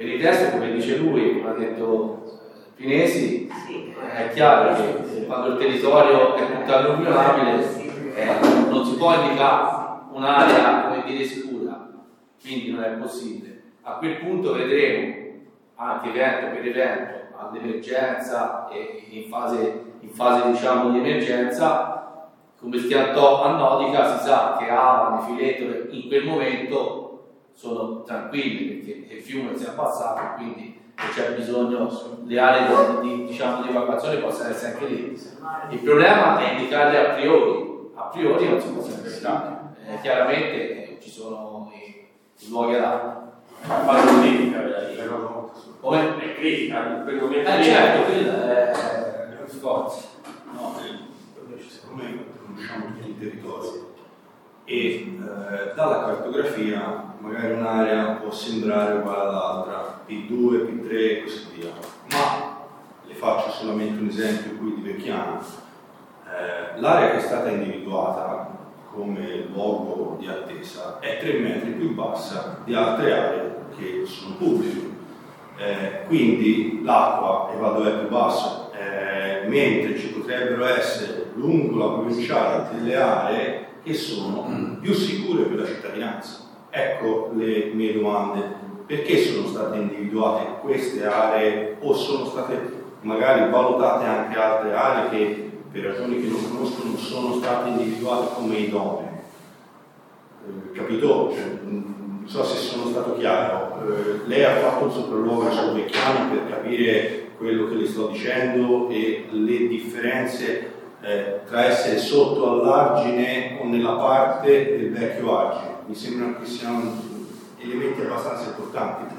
Per il resto, come dice lui, come ha detto Pinesi, è chiaro che quando il territorio è tutto alluvionabile non si può indicare un'area, come dire, sicura, quindi non è possibile. A quel punto vedremo anche evento per evento all'emergenza e in fase diciamo di emergenza, come schiantò a Nodica, si sa che Avane, Filetole in quel momento sono tranquilli perché il fiume si è abbassato, quindi non c'è bisogno, le aree di evacuazione possono essere anche lì. Il problema è indicarle a priori non si possono indicare, chiaramente ci sono i luoghi adatti. Fare critica, come? È critica, in quel momento certo, quella è sforzo. No, siccome conosciamo tutti i territori e dalla cartografia magari un'area può sembrare uguale all'altra, P2, P3 e così via, ma le faccio solamente un esempio qui di Vecchiano. L'area che è stata individuata come luogo di attesa è 3 metri più bassa di altre aree che sono pubbliche, quindi l'acqua va dove è più basso, mentre ci potrebbero essere lungo la provinciale delle aree che sono più sicure per la cittadinanza. Ecco le mie domande: perché sono state individuate queste aree o sono state magari valutate anche altre aree che per ragioni che non conosco non sono state individuate come idonee? Capito? Non so se sono stato chiaro. Lei ha fatto un sopralluogo su Vecchiano per capire quello che le sto dicendo e le differenze tra essere sotto all'argine o nella parte del vecchio argine. Mi sembrano che siano elementi abbastanza importanti.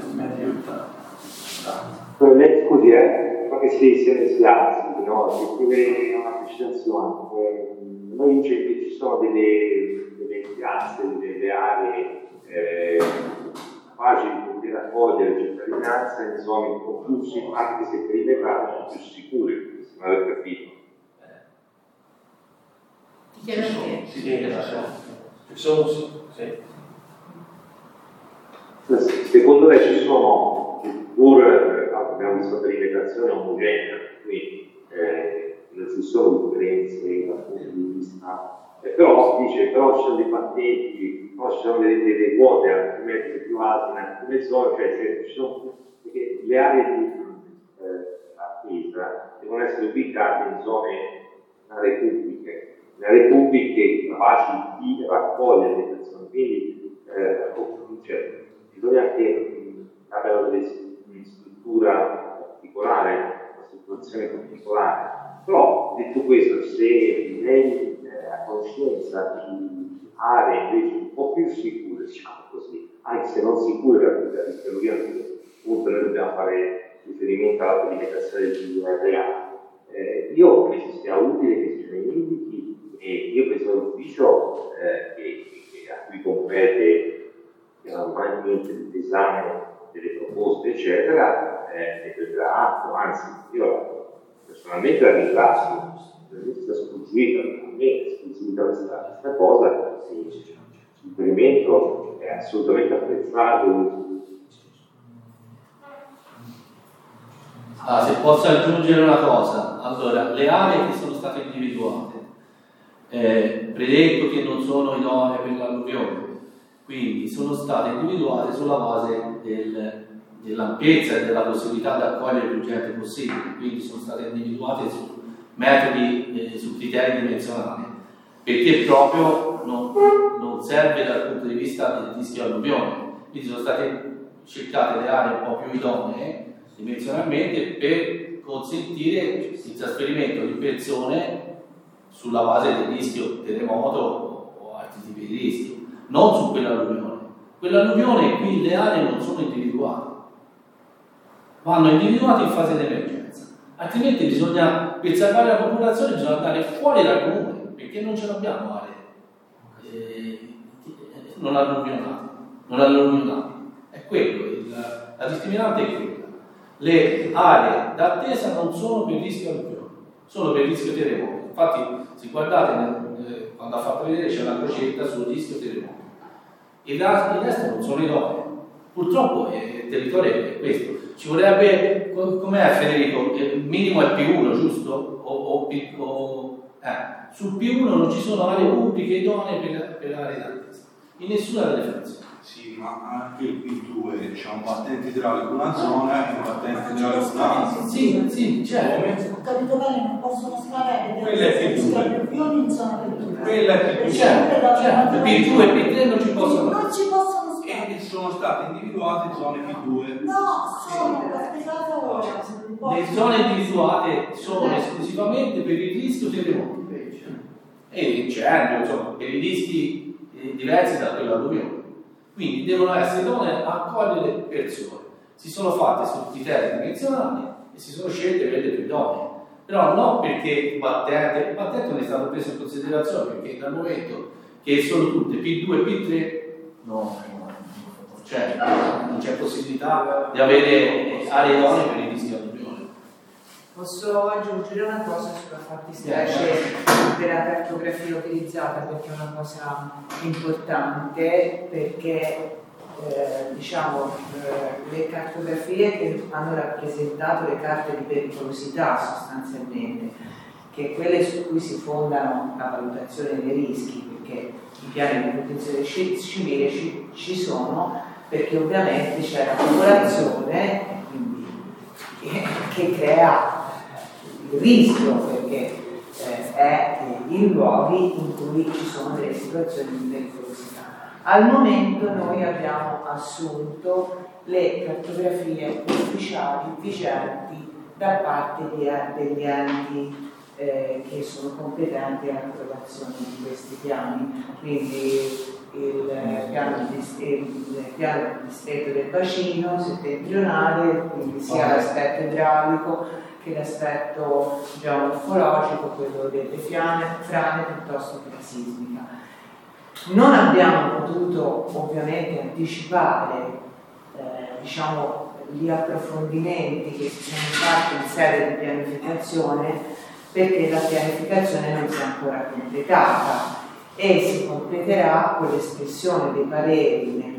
Lei scusi, ma che si alzi, no? Si scrive una precisazione. Noi dice che ci sono delle piazze, delle aree capaci di poter accogliere cittadinanza in zone un po' più sicure, anche se perimetrali, più sicure, se non avete capito. Secondo me ci sono, pur abbiamo visto perimetrazione omogenea, quindi non ci sono differenze dal punto di vista, però dice, però ci sono dei battenti, no, ci sono delle quote altrimenti più alte in alcune zone, cioè ci sono, perché le aree di attesa devono essere ubicate in aree pubbliche capaci di raccogliere le persone, quindi bisogna anche dare una struttura particolare, una situazione particolare. Però detto questo, se lei ha conoscenza di aree invece un po' più sicure, diciamo così, anche se non sicure dal rischio, appunto noi dobbiamo fare riferimento alla delimitazione di RA, io penso sia utile che ce ne indichi, e io penso all'ufficio a cui compete normalmente l'esame delle proposte eccetera, ne prenderà atto, anzi io personalmente la ringrazio, è sfuggita questa cosa, il riferimento è assolutamente apprezzato. Se posso aggiungere una cosa, allora le aree che sono state individuate, predetto che non sono idonee per l'alluvione, quindi sono state individuate sulla base dell'ampiezza e della possibilità di accogliere il più gente possibile, quindi sono state individuate su metodi, su criteri dimensionali, perché proprio non serve dal punto di vista del rischio alluvione, quindi sono state cercate le aree un po' più idonee dimensionalmente per consentire il trasferimento di persone sulla base del rischio terremoto o altri tipi di rischio, non su quell'alluvione. Quell'alluvione qui le aree non sono individuate, vanno individuate in fase di emergenza, altrimenti per salvare la popolazione bisogna andare fuori dal comune, perché non ce l'abbiamo aree non alluvionate. È quello, la discriminante è quella. Le aree d'attesa non sono per rischio alluvione, sono per rischio terremoto. Infatti, se guardate, quando ha fatto vedere c'è una crocetta sul rischio terremoto. Il resto non sono idonei, Purtroppo il territorio è questo. Ci vorrebbe, com'è Federico? Il minimo è P1, giusto? Sul P1 non ci sono aree pubbliche idonee per aree d'attesa, in nessuna delle frazioni. Sì, ma anche il P2 c'è un battente idraulico una zona e un battente idraulico un'altra. Sì, certo. Ho capito bene, non possono stare quella è P2. in zona P2. Quella è P2. Certo, P2 e P3 non ci possono. Non ci possono stare. E sono state individuate zone P2. No, sono, scusate ora. Le zone individuate sono esclusivamente per il rischio terremoto e incendio, insomma, per i rischi diversi da quello alluvione. Quindi devono essere idonee a accogliere persone. Si sono fatte su criteri dimensionali e si sono scelte quelle più idonee. Però non perché il battente non è stato preso in considerazione, perché dal momento che sono tutte P2 e P3 cioè, non c'è possibilità di avere aree idonee per i rischi alluvioni. Posso aggiungere una cosa sulla fattispecie della cartografia utilizzata, perché è una cosa importante, perché le cartografie che hanno rappresentato le carte di pericolosità sostanzialmente, che è quelle su cui si fondano la valutazione dei rischi, perché i piani di protezione civile ci sono, perché ovviamente c'è la popolazione che crea il rischio, perché è in luoghi in cui ci sono delle situazioni di pericolosità. Al momento noi abbiamo assunto le cartografie ufficiali vigenti da parte degli enti che sono competenti all'approvazione di questi piani, quindi il piano di distretto del bacino settentrionale, quindi sia l'aspetto idraulico che l'aspetto geomorfologico, quello delle frane piuttosto che la sismica. Non abbiamo potuto ovviamente anticipare gli approfondimenti che si sono fatti in sede di pianificazione, perché la pianificazione non si è ancora completata e si completerà con l'espressione dei pareri nel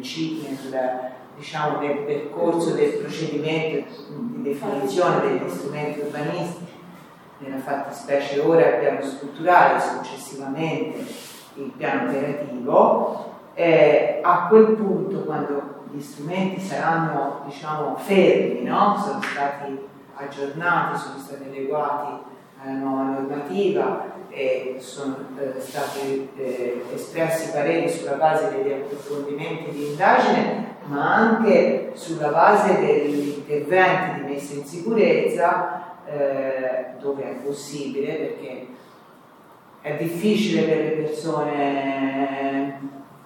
percorso del procedimento di definizione degli strumenti urbanistici. Nella fattispecie ora il piano strutturale, successivamente il piano operativo. A quel punto, quando gli strumenti saranno fermi, sono stati aggiornati, sono stati adeguati alla nuova normativa e sono stati espressi pareri sulla base degli approfondimenti di indagine, ma anche sulla base degli interventi di messa in sicurezza, dove è possibile, perché è difficile per le persone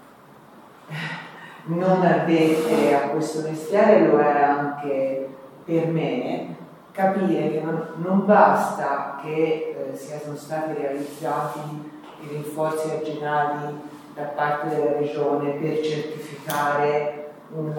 non addette a questo mestiere, lo è anche per me, capire che non basta che siano stati realizzati i rinforzi arginali da parte della regione per certificare un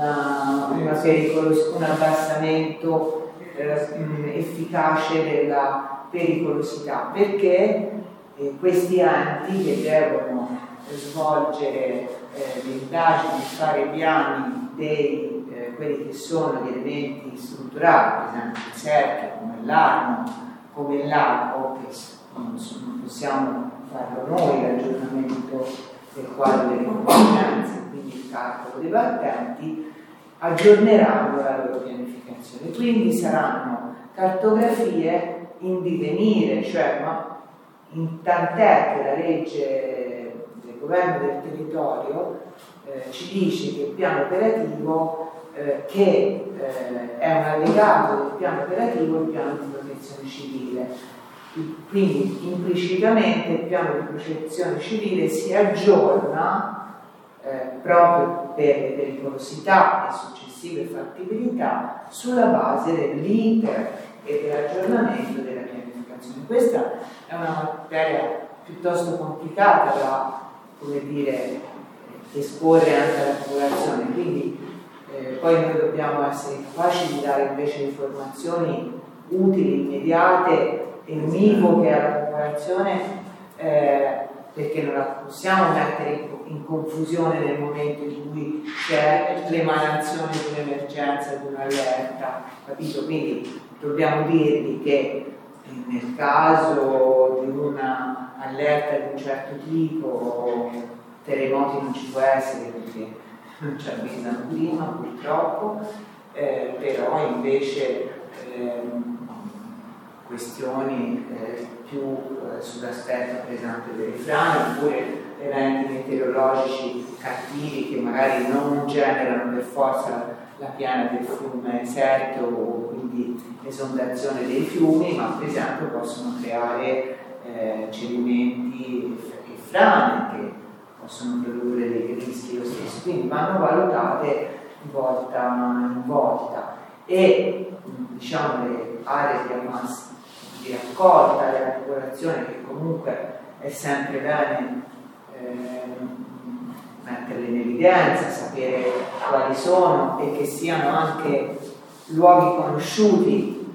abbassamento efficace della pericolosità, perché questi enti che devono svolgere le indagini, fare i piani dei quelli che sono gli elementi strutturali, per esempio il cerchio, come l'armo, come l'arco, che non possiamo farlo noi l'aggiornamento del quadro delle competenze, quindi il calcolo dei battenti, aggiorneranno la loro pianificazione. Quindi saranno cartografie in divenire, cioè tant'è che la legge del governo del territorio ci dice che il piano operativo che è un allegato del piano operativo, il piano di protezione civile. Quindi implicitamente il piano di protezione civile si aggiorna proprio per le pericolosità e successive fattibilità sulla base dell'iter e dell'aggiornamento della pianificazione. Questa è una materia piuttosto complicata da, esporre anche alla popolazione, quindi poi noi dobbiamo essere capaci di dare invece informazioni utili, immediate e univoche alla popolazione, perché non la possiamo mettere in confusione nel momento in cui c'è l'emanazione di un'emergenza, di un'allerta, capito? Quindi dobbiamo dirvi che nel caso di una allerta di un certo tipo, terremoti non ci può essere perché non ci avvisano prima, purtroppo, però invece questioni più sull'aspetto pesante delle frane, oppure eventi meteorologici cattivi che magari non generano per forza la piana del fiume Serchio o quindi esondazione dei fiumi, ma per esempio possono creare cedimenti e frane che possono produrre dei rischi lo stesso, quindi vanno valutate di volta in volta e diciamo le aree di raccolta della popolazione, che comunque è sempre bene metterle in evidenza, sapere quali sono e che siano anche luoghi conosciuti,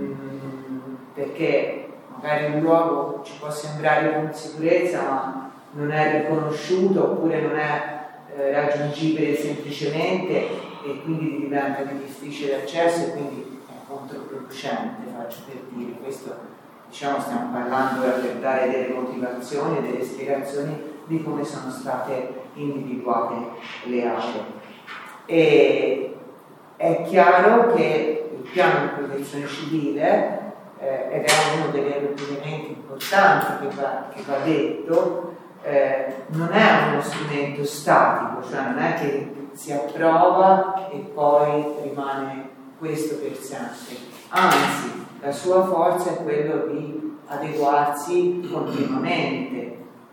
perché magari un luogo ci può sembrare con sicurezza ma non è riconosciuto oppure non è raggiungibile semplicemente e quindi diventa di difficile accesso e quindi è controproducente, faccio per dire. Questo, diciamo, stiamo parlando per dare delle motivazioni, delle spiegazioni di come sono state individuate le aree. E è chiaro che il piano di protezione civile, ed è uno degli elementi importanti che va detto, non è uno strumento statico, cioè non è che si approva e poi rimane questo per sempre, anzi la sua forza è quello di adeguarsi continuamente.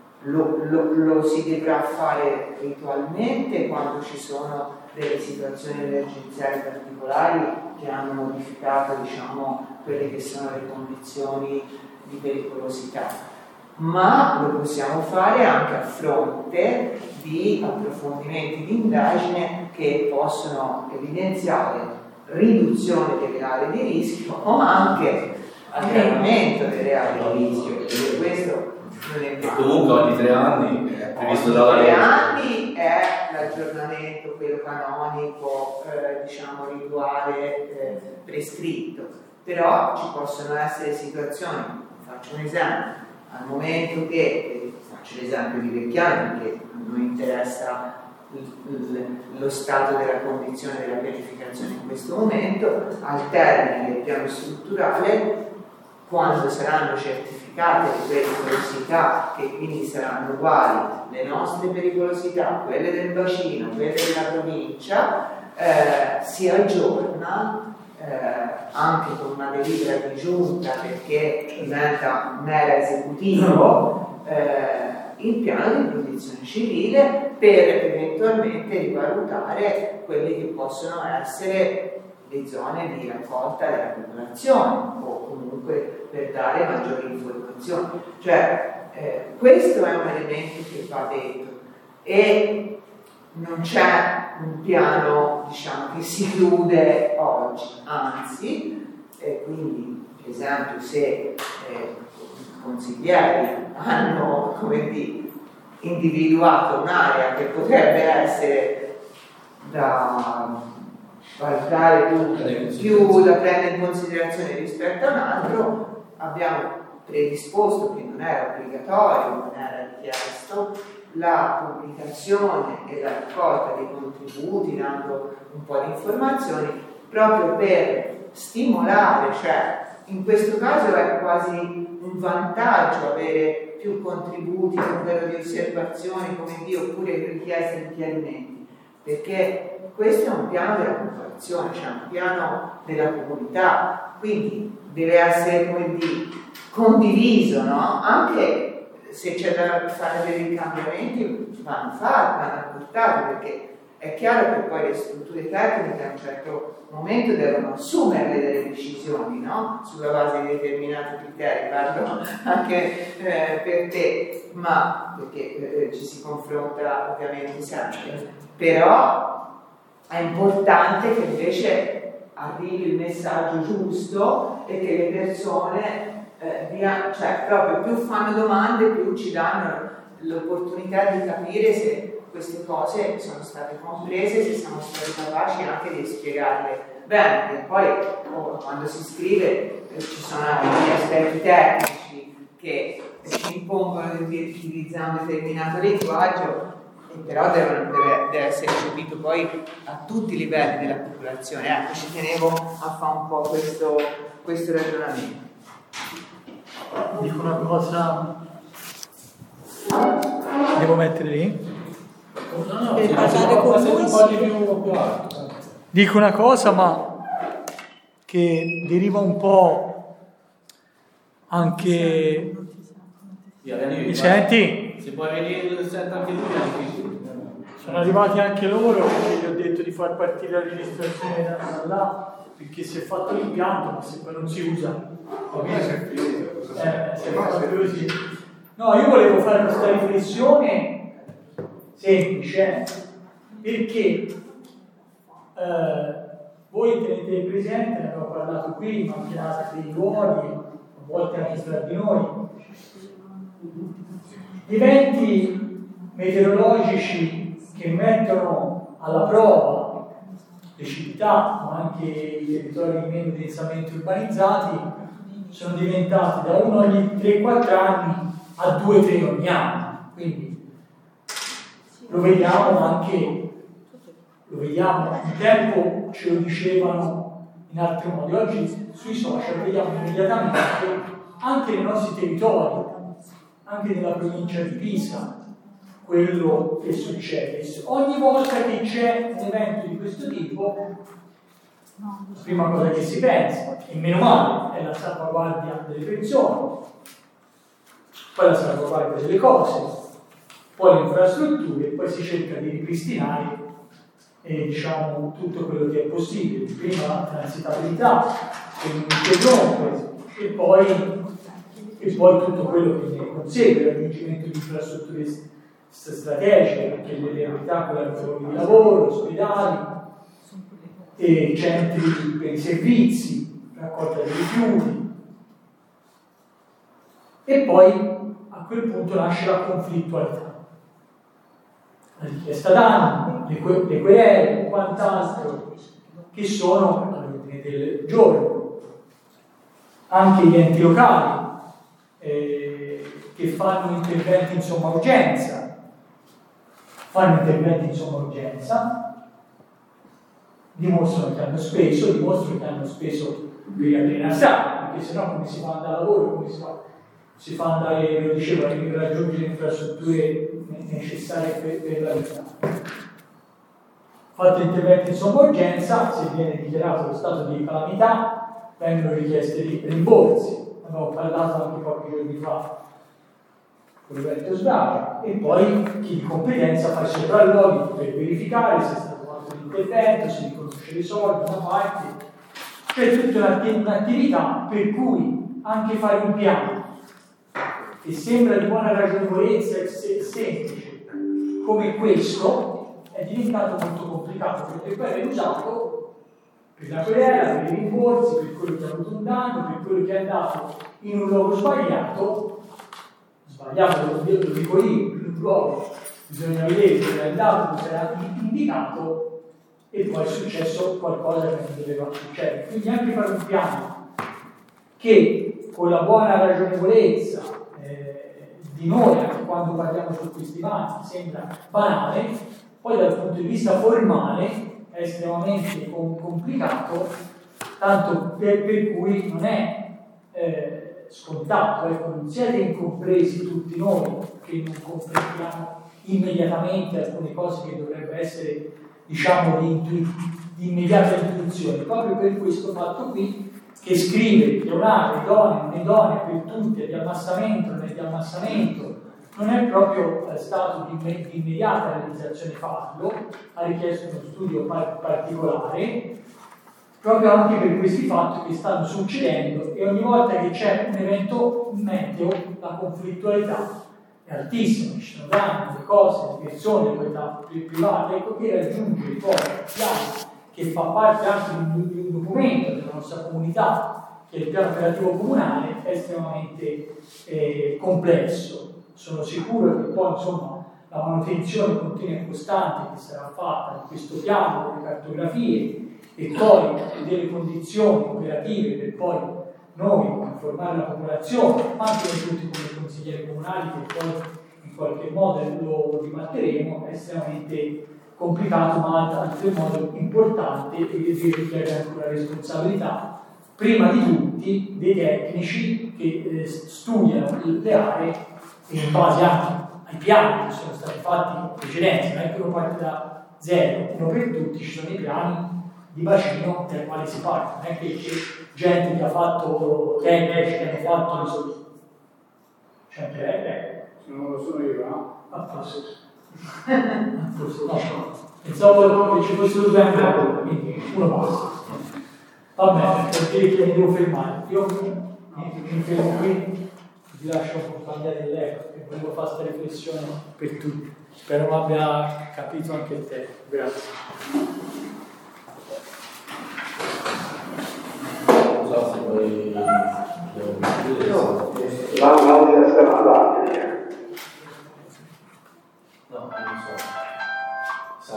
Lo si dovrà fare ritualmente quando ci sono delle situazioni emergenziali particolari che hanno modificato, diciamo, quelle che sono le condizioni di pericolosità, ma lo possiamo fare anche a fronte di approfondimenti di indagine che possono evidenziare riduzione delle aree di rischio o anche aggravamento delle aree di rischio, perché questo non è e comunque ogni 3 anni è previsto dalla legge. Ogni 3 anni è l'aggiornamento, quello canonico, diciamo rituale prescritto, però ci possono essere situazioni, faccio un esempio, al momento che, faccio l'esempio di Vecchiano perché non interessa lo stato della condizione della pianificazione in questo momento, al termine del piano strutturale, quando saranno certificate le pericolosità, che quindi saranno uguali le nostre pericolosità, quelle del bacino, quelle della provincia, si aggiorna anche con una delibera di giunta, perché diventa mera esecutivo, il piano di protezione civile per eventualmente rivalutare quelli che possono essere le zone di raccolta della popolazione o comunque per dare maggiori informazioni. Cioè, questo è un elemento che va detto e non c'è un piano, diciamo, che si chiude oggi, anzi, quindi per esempio se i consiglieri hanno, come dire, individuato un'area che potrebbe essere da valutare più da prendere in considerazione rispetto a un altro, abbiamo predisposto, che non era obbligatorio, non era richiesto, la pubblicazione e la raccolta dei contributi, dando un po' di informazioni, proprio per stimolare, cioè in questo caso è quasi un vantaggio avere più contributi con quello di osservazione, come dire, oppure richieste di chiarimenti, perché questo è un piano della popolazione, cioè un piano della comunità, quindi deve essere, come dire, condiviso, no? Anche se c'è da fare dei cambiamenti vanno fatti, vanno apportati, perché è chiaro che poi le strutture tecniche a un certo momento devono assumere delle decisioni, no? Sulla base di determinati criteri, parlo anche per te, ma perché ci si confronta ovviamente sempre, però è importante che invece arrivi il messaggio giusto e che le persone cioè proprio più fanno domande più ci danno l'opportunità di capire se queste cose sono state comprese, se siamo stati capaci anche di spiegarle bene, e poi quando si scrive ci sono anche degli aspetti tecnici che ci impongono di utilizzare un determinato linguaggio, e però deve essere capito poi a tutti i livelli della popolazione. Ecco, ci tenevo a fare un po' questo ragionamento. Dico una cosa, devo mettere lì? Dico una cosa, ma che deriva un po' anche. Mi senti? Se puoi venire, senta anche lui. Sono arrivati anche loro, e gli ho detto di far partire la registrazione da là, perché si è fatto l'impianto, ma se poi non si usa. Così. No, io volevo fare questa riflessione semplice, perché voi tenete presente, ne abbiamo parlato qui, ma anche in altri luoghi, a volte anche tra di noi, gli eventi meteorologici che mettono alla prova le città, ma anche i territori meno densamente urbanizzati, sono diventati da uno ogni 3-4 anni a 2-3 ogni anno. Quindi lo vediamo, un tempo ce lo dicevano in altri modi, oggi sui social vediamo immediatamente anche nei nostri territori, anche nella provincia di Pisa, quello che succede. Ogni volta che c'è un evento di questo tipo, la prima cosa che si pensa, e meno male, è la salvaguardia delle persone, poi la salvaguardia delle cose, poi le infrastrutture, e poi si cerca di ripristinare diciamo tutto quello che è possibile. Prima la transitabilità, che non interrompe, e poi tutto quello che ne consegue, il raggiungimento di infrastrutture strategiche, anche le realtà con luoghi di lavoro, ospedali, e centri per i servizi, raccolta dei rifiuti. E poi a quel punto nasce la conflittualità, la richiesta danni, le querele e quant'altro, che sono all'ordine del giorno. Anche gli enti locali che fanno interventi urgenza, dimostrano che hanno speso per la piena strada, perché sennò come si fa andare a lavoro, come si fa andare, lo dicevo, a raggiungere le infrastrutture necessarie per la vita. Fatto interventi in somma urgenza, se viene dichiarato lo stato di calamità, vengono richiesti rimborsi. Abbiamo parlato anche pochi giorni fa con Roberto Sbragia, e poi chi di competenza fa i sopralluoghi per verificare se è stato fatto l'intervento, se riconosce i soldi da parte. C'è tutta un'attività per cui anche fare un piano che sembra di buona ragionevolezza e semplice come questo è diventato molto complicato, perché poi viene usato per la querela, per i rimborsi, per quello che ha avuto un danno, per quello che è andato in un luogo sbagliato, lo dico io, in un luogo bisogna vedere se è andato, se era indicato, e poi è successo qualcosa che non doveva succedere. Quindi anche fare un piano che con la buona ragionevolezza di noi, anche quando parliamo su questi vati, sembra banale, poi dal punto di vista formale è estremamente complicato, tanto per cui non è scontato, non siete incompresi tutti noi che non comprendiamo immediatamente alcune cose che dovrebbero essere, diciamo, di immediata intuizione. Proprio per questo fatto qui, che scrive idonea, non idonea per tutti, è di ammassamento, non è di ammassamento, non è proprio stato di immediata realizzazione farlo, ha richiesto uno studio particolare, proprio anche per questi fatti che stanno succedendo, e ogni volta che c'è un evento meteo la conflittualità è altissima, ci sono danni, le cose, le persone, le proprietà private, ecco che raggiungere poi il piano che fa parte anche di un documento della nostra comunità, che è il piano operativo comunale, è estremamente complesso. sono sicuro che poi insomma la manutenzione continua e costante che sarà fatta di questo piano, delle cartografie e poi delle condizioni operative per poi noi informare la popolazione, ma anche noi tutti come consiglieri comunali che poi in qualche modo lo dibatteremo, è estremamente complicato ma anche in modo importante e richiede anche una responsabilità prima di tutti dei tecnici che studiano le aree in base anche ai piani che sono stati fatti precedenti, non è che uno parte da zero, uno per tutti, ci sono i piani di bacino dai quali si parte, non è che c'è gente che ha fatto tecnici che hanno fatto non lo sono io, no? Pensavo che ci fossero due ancora, quindi uno basta. Va bene, per dire che mi devo fermare. Io mi fermo qui, vi lascio un po' cambiare l'eco, perché volevo fare questa riflessione per tutti. Spero mi abbia capito anche il te. Grazie. Non so se poi l'audio sta parlando. no, non so.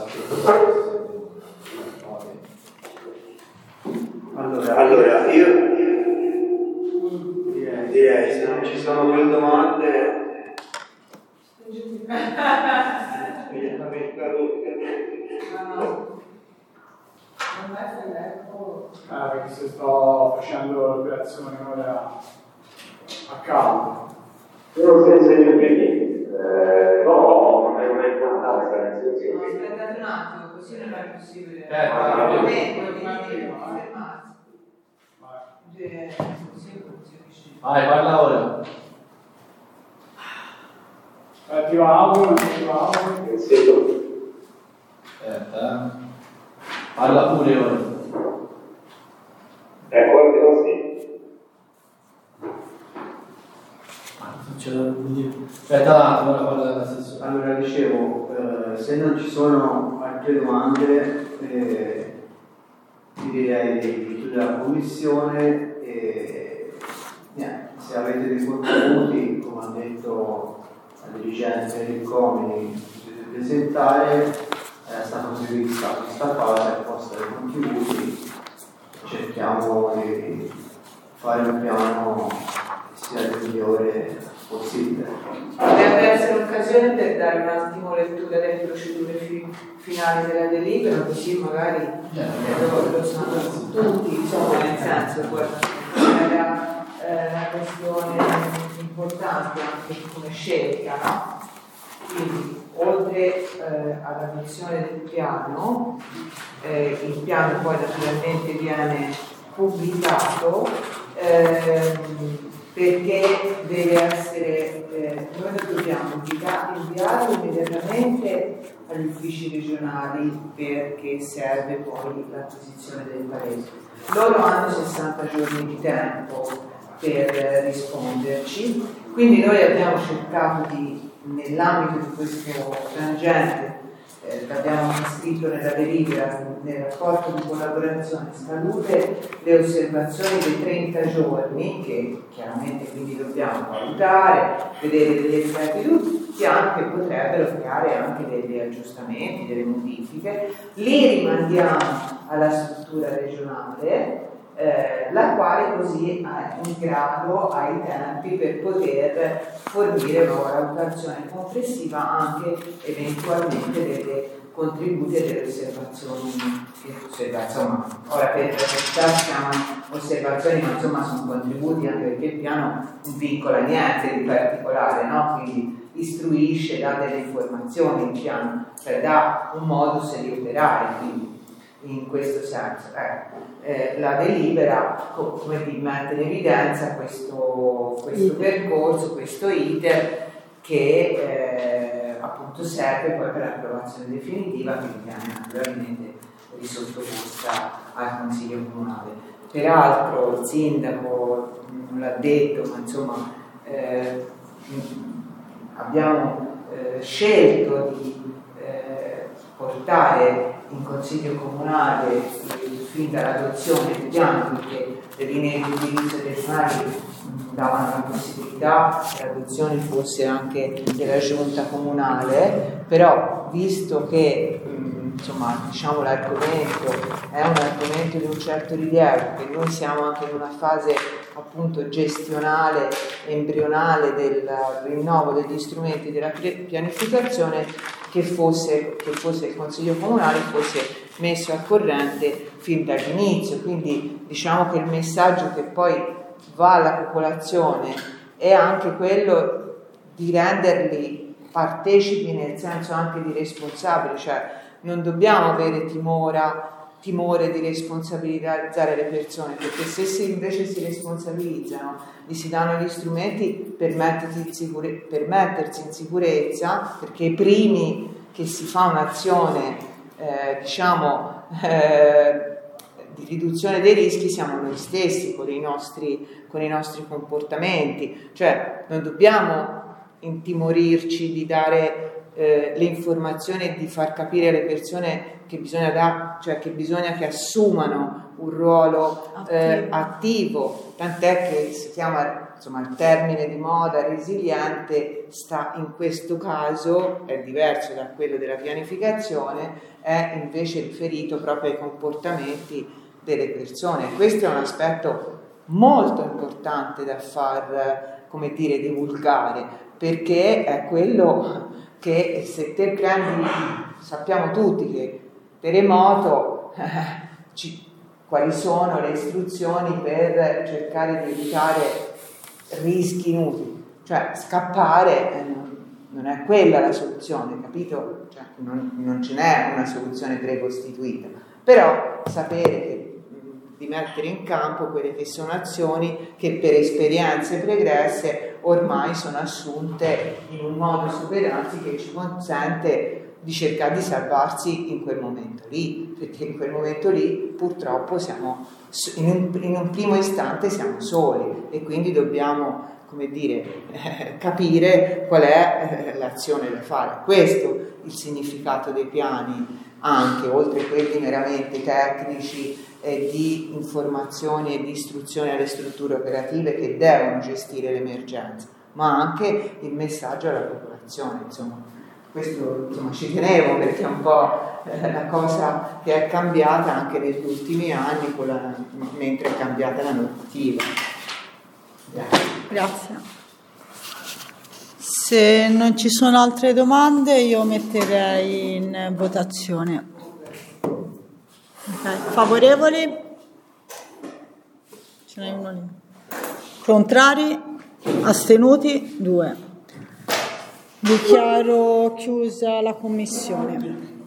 Allora, io direi se non ci sono più domande immediatamente Perché se sto facendo l'operazione ora a caldo. Non senza niente, no, non è un'importanza, nel senso che... Aspettate un attimo, così non è possibile. Vai, parla ora. Attivavo. Parla pure ora. Ecco, anche così. Aspetta un attimo, ora parla dell'assessore. Allora dicevo, se non ci sono altre domande direi di chiudere la commissione e se avete dei contenuti, come ha detto la dirigente del Comini, potete presentare, è stata prevista questa fase apposta dei contributi, cerchiamo di fare un piano che sia il migliore possibile. Deve essere un'occasione per dare un attimo lettura delle procedure finali della delibera, così magari lo sanno tutti, insomma, nel senso era una questione importante anche come scelta, no? Quindi oltre all'adozione del piano, il piano poi naturalmente viene pubblicato perché deve essere, noi dobbiamo inviarlo immediatamente agli uffici regionali perché serve poi l'acquisizione del parere. Loro hanno 60 giorni di tempo per risponderci, quindi noi abbiamo cercato di, nell'ambito di questo frangente, l'abbiamo scritto nella delibera, nel rapporto di collaborazione scadute le osservazioni dei 30 giorni che chiaramente quindi dobbiamo valutare, vedere degli effetti tutti, anche potrebbero creare anche degli aggiustamenti, delle modifiche, li rimandiamo alla struttura regionale, la quale così è in grado ai tempi per poter fornire una valutazione complessiva anche eventualmente delle contributi e delle osservazioni insomma, ora per si chiamano osservazioni ma insomma sono contributi anche perché il piano non vincola niente di particolare, no? Quindi istruisce, dà delle informazioni il piano, cioè dà un modus di operare, quindi in questo senso la delibera come di mette in evidenza questo percorso, questo iter che appunto serve poi per l'approvazione definitiva che viene naturalmente risottoposta al Consiglio Comunale. Peraltro il sindaco non l'ha detto, ma insomma abbiamo scelto di portare in Consiglio Comunale fin dall'adozione del piano, perché le linee di utilizzo regionali davano la possibilità che l'adozione fosse anche della giunta comunale, però visto che insomma, diciamo, l'argomento è un argomento di un certo rilievo, che noi siamo anche in una fase appunto gestionale, embrionale del rinnovo degli strumenti della pianificazione, che fosse il Consiglio Comunale fosse messo al corrente fin dall'inizio. Quindi diciamo che il messaggio che poi va alla popolazione è anche quello di renderli partecipi, nel senso anche di responsabili, cioè non dobbiamo avere timore di responsabilizzare le persone, perché se invece si responsabilizzano, gli si danno gli strumenti per mettersi in sicurezza, perché i primi che si fa un'azione di riduzione dei rischi siamo noi stessi con i nostri comportamenti, cioè non dobbiamo intimorirci di dare le informazioni e di far capire alle persone che bisogna che assumano un ruolo attivo, tant'è che si chiama, insomma, il termine di moda resiliente sta in questo caso, è diverso da quello della pianificazione, è invece riferito proprio ai comportamenti delle persone. Questo è un aspetto molto importante da far, come dire, divulgare, perché è quello che se te prendi, sappiamo tutti che terremoto, quali sono le istruzioni per cercare di evitare rischi inutili, cioè scappare non è quella la soluzione, capito? Cioè, non ce n'è una soluzione precostituita, però sapere che di mettere in campo quelle che sono azioni che per esperienze pregresse ormai sono assunte in un modo superante che ci consente di cercare di salvarsi in quel momento lì, perché in quel momento lì purtroppo siamo in un primo istante siamo soli e quindi dobbiamo, come dire, capire qual è l'azione da fare. Questo il significato dei piani, anche oltre a quelli meramente tecnici di informazioni e di istruzione alle strutture operative che devono gestire l'emergenza, ma anche il messaggio alla popolazione. Insomma, questo ci tenevo perché è un po' la cosa che è cambiata anche negli ultimi anni mentre è cambiata la normativa. Grazie. Se non ci sono altre domande io metterei in votazione. Okay. Favorevoli? Ce n'è uno lì. Contrari? Astenuti? 2. Dichiaro chiusa la commissione.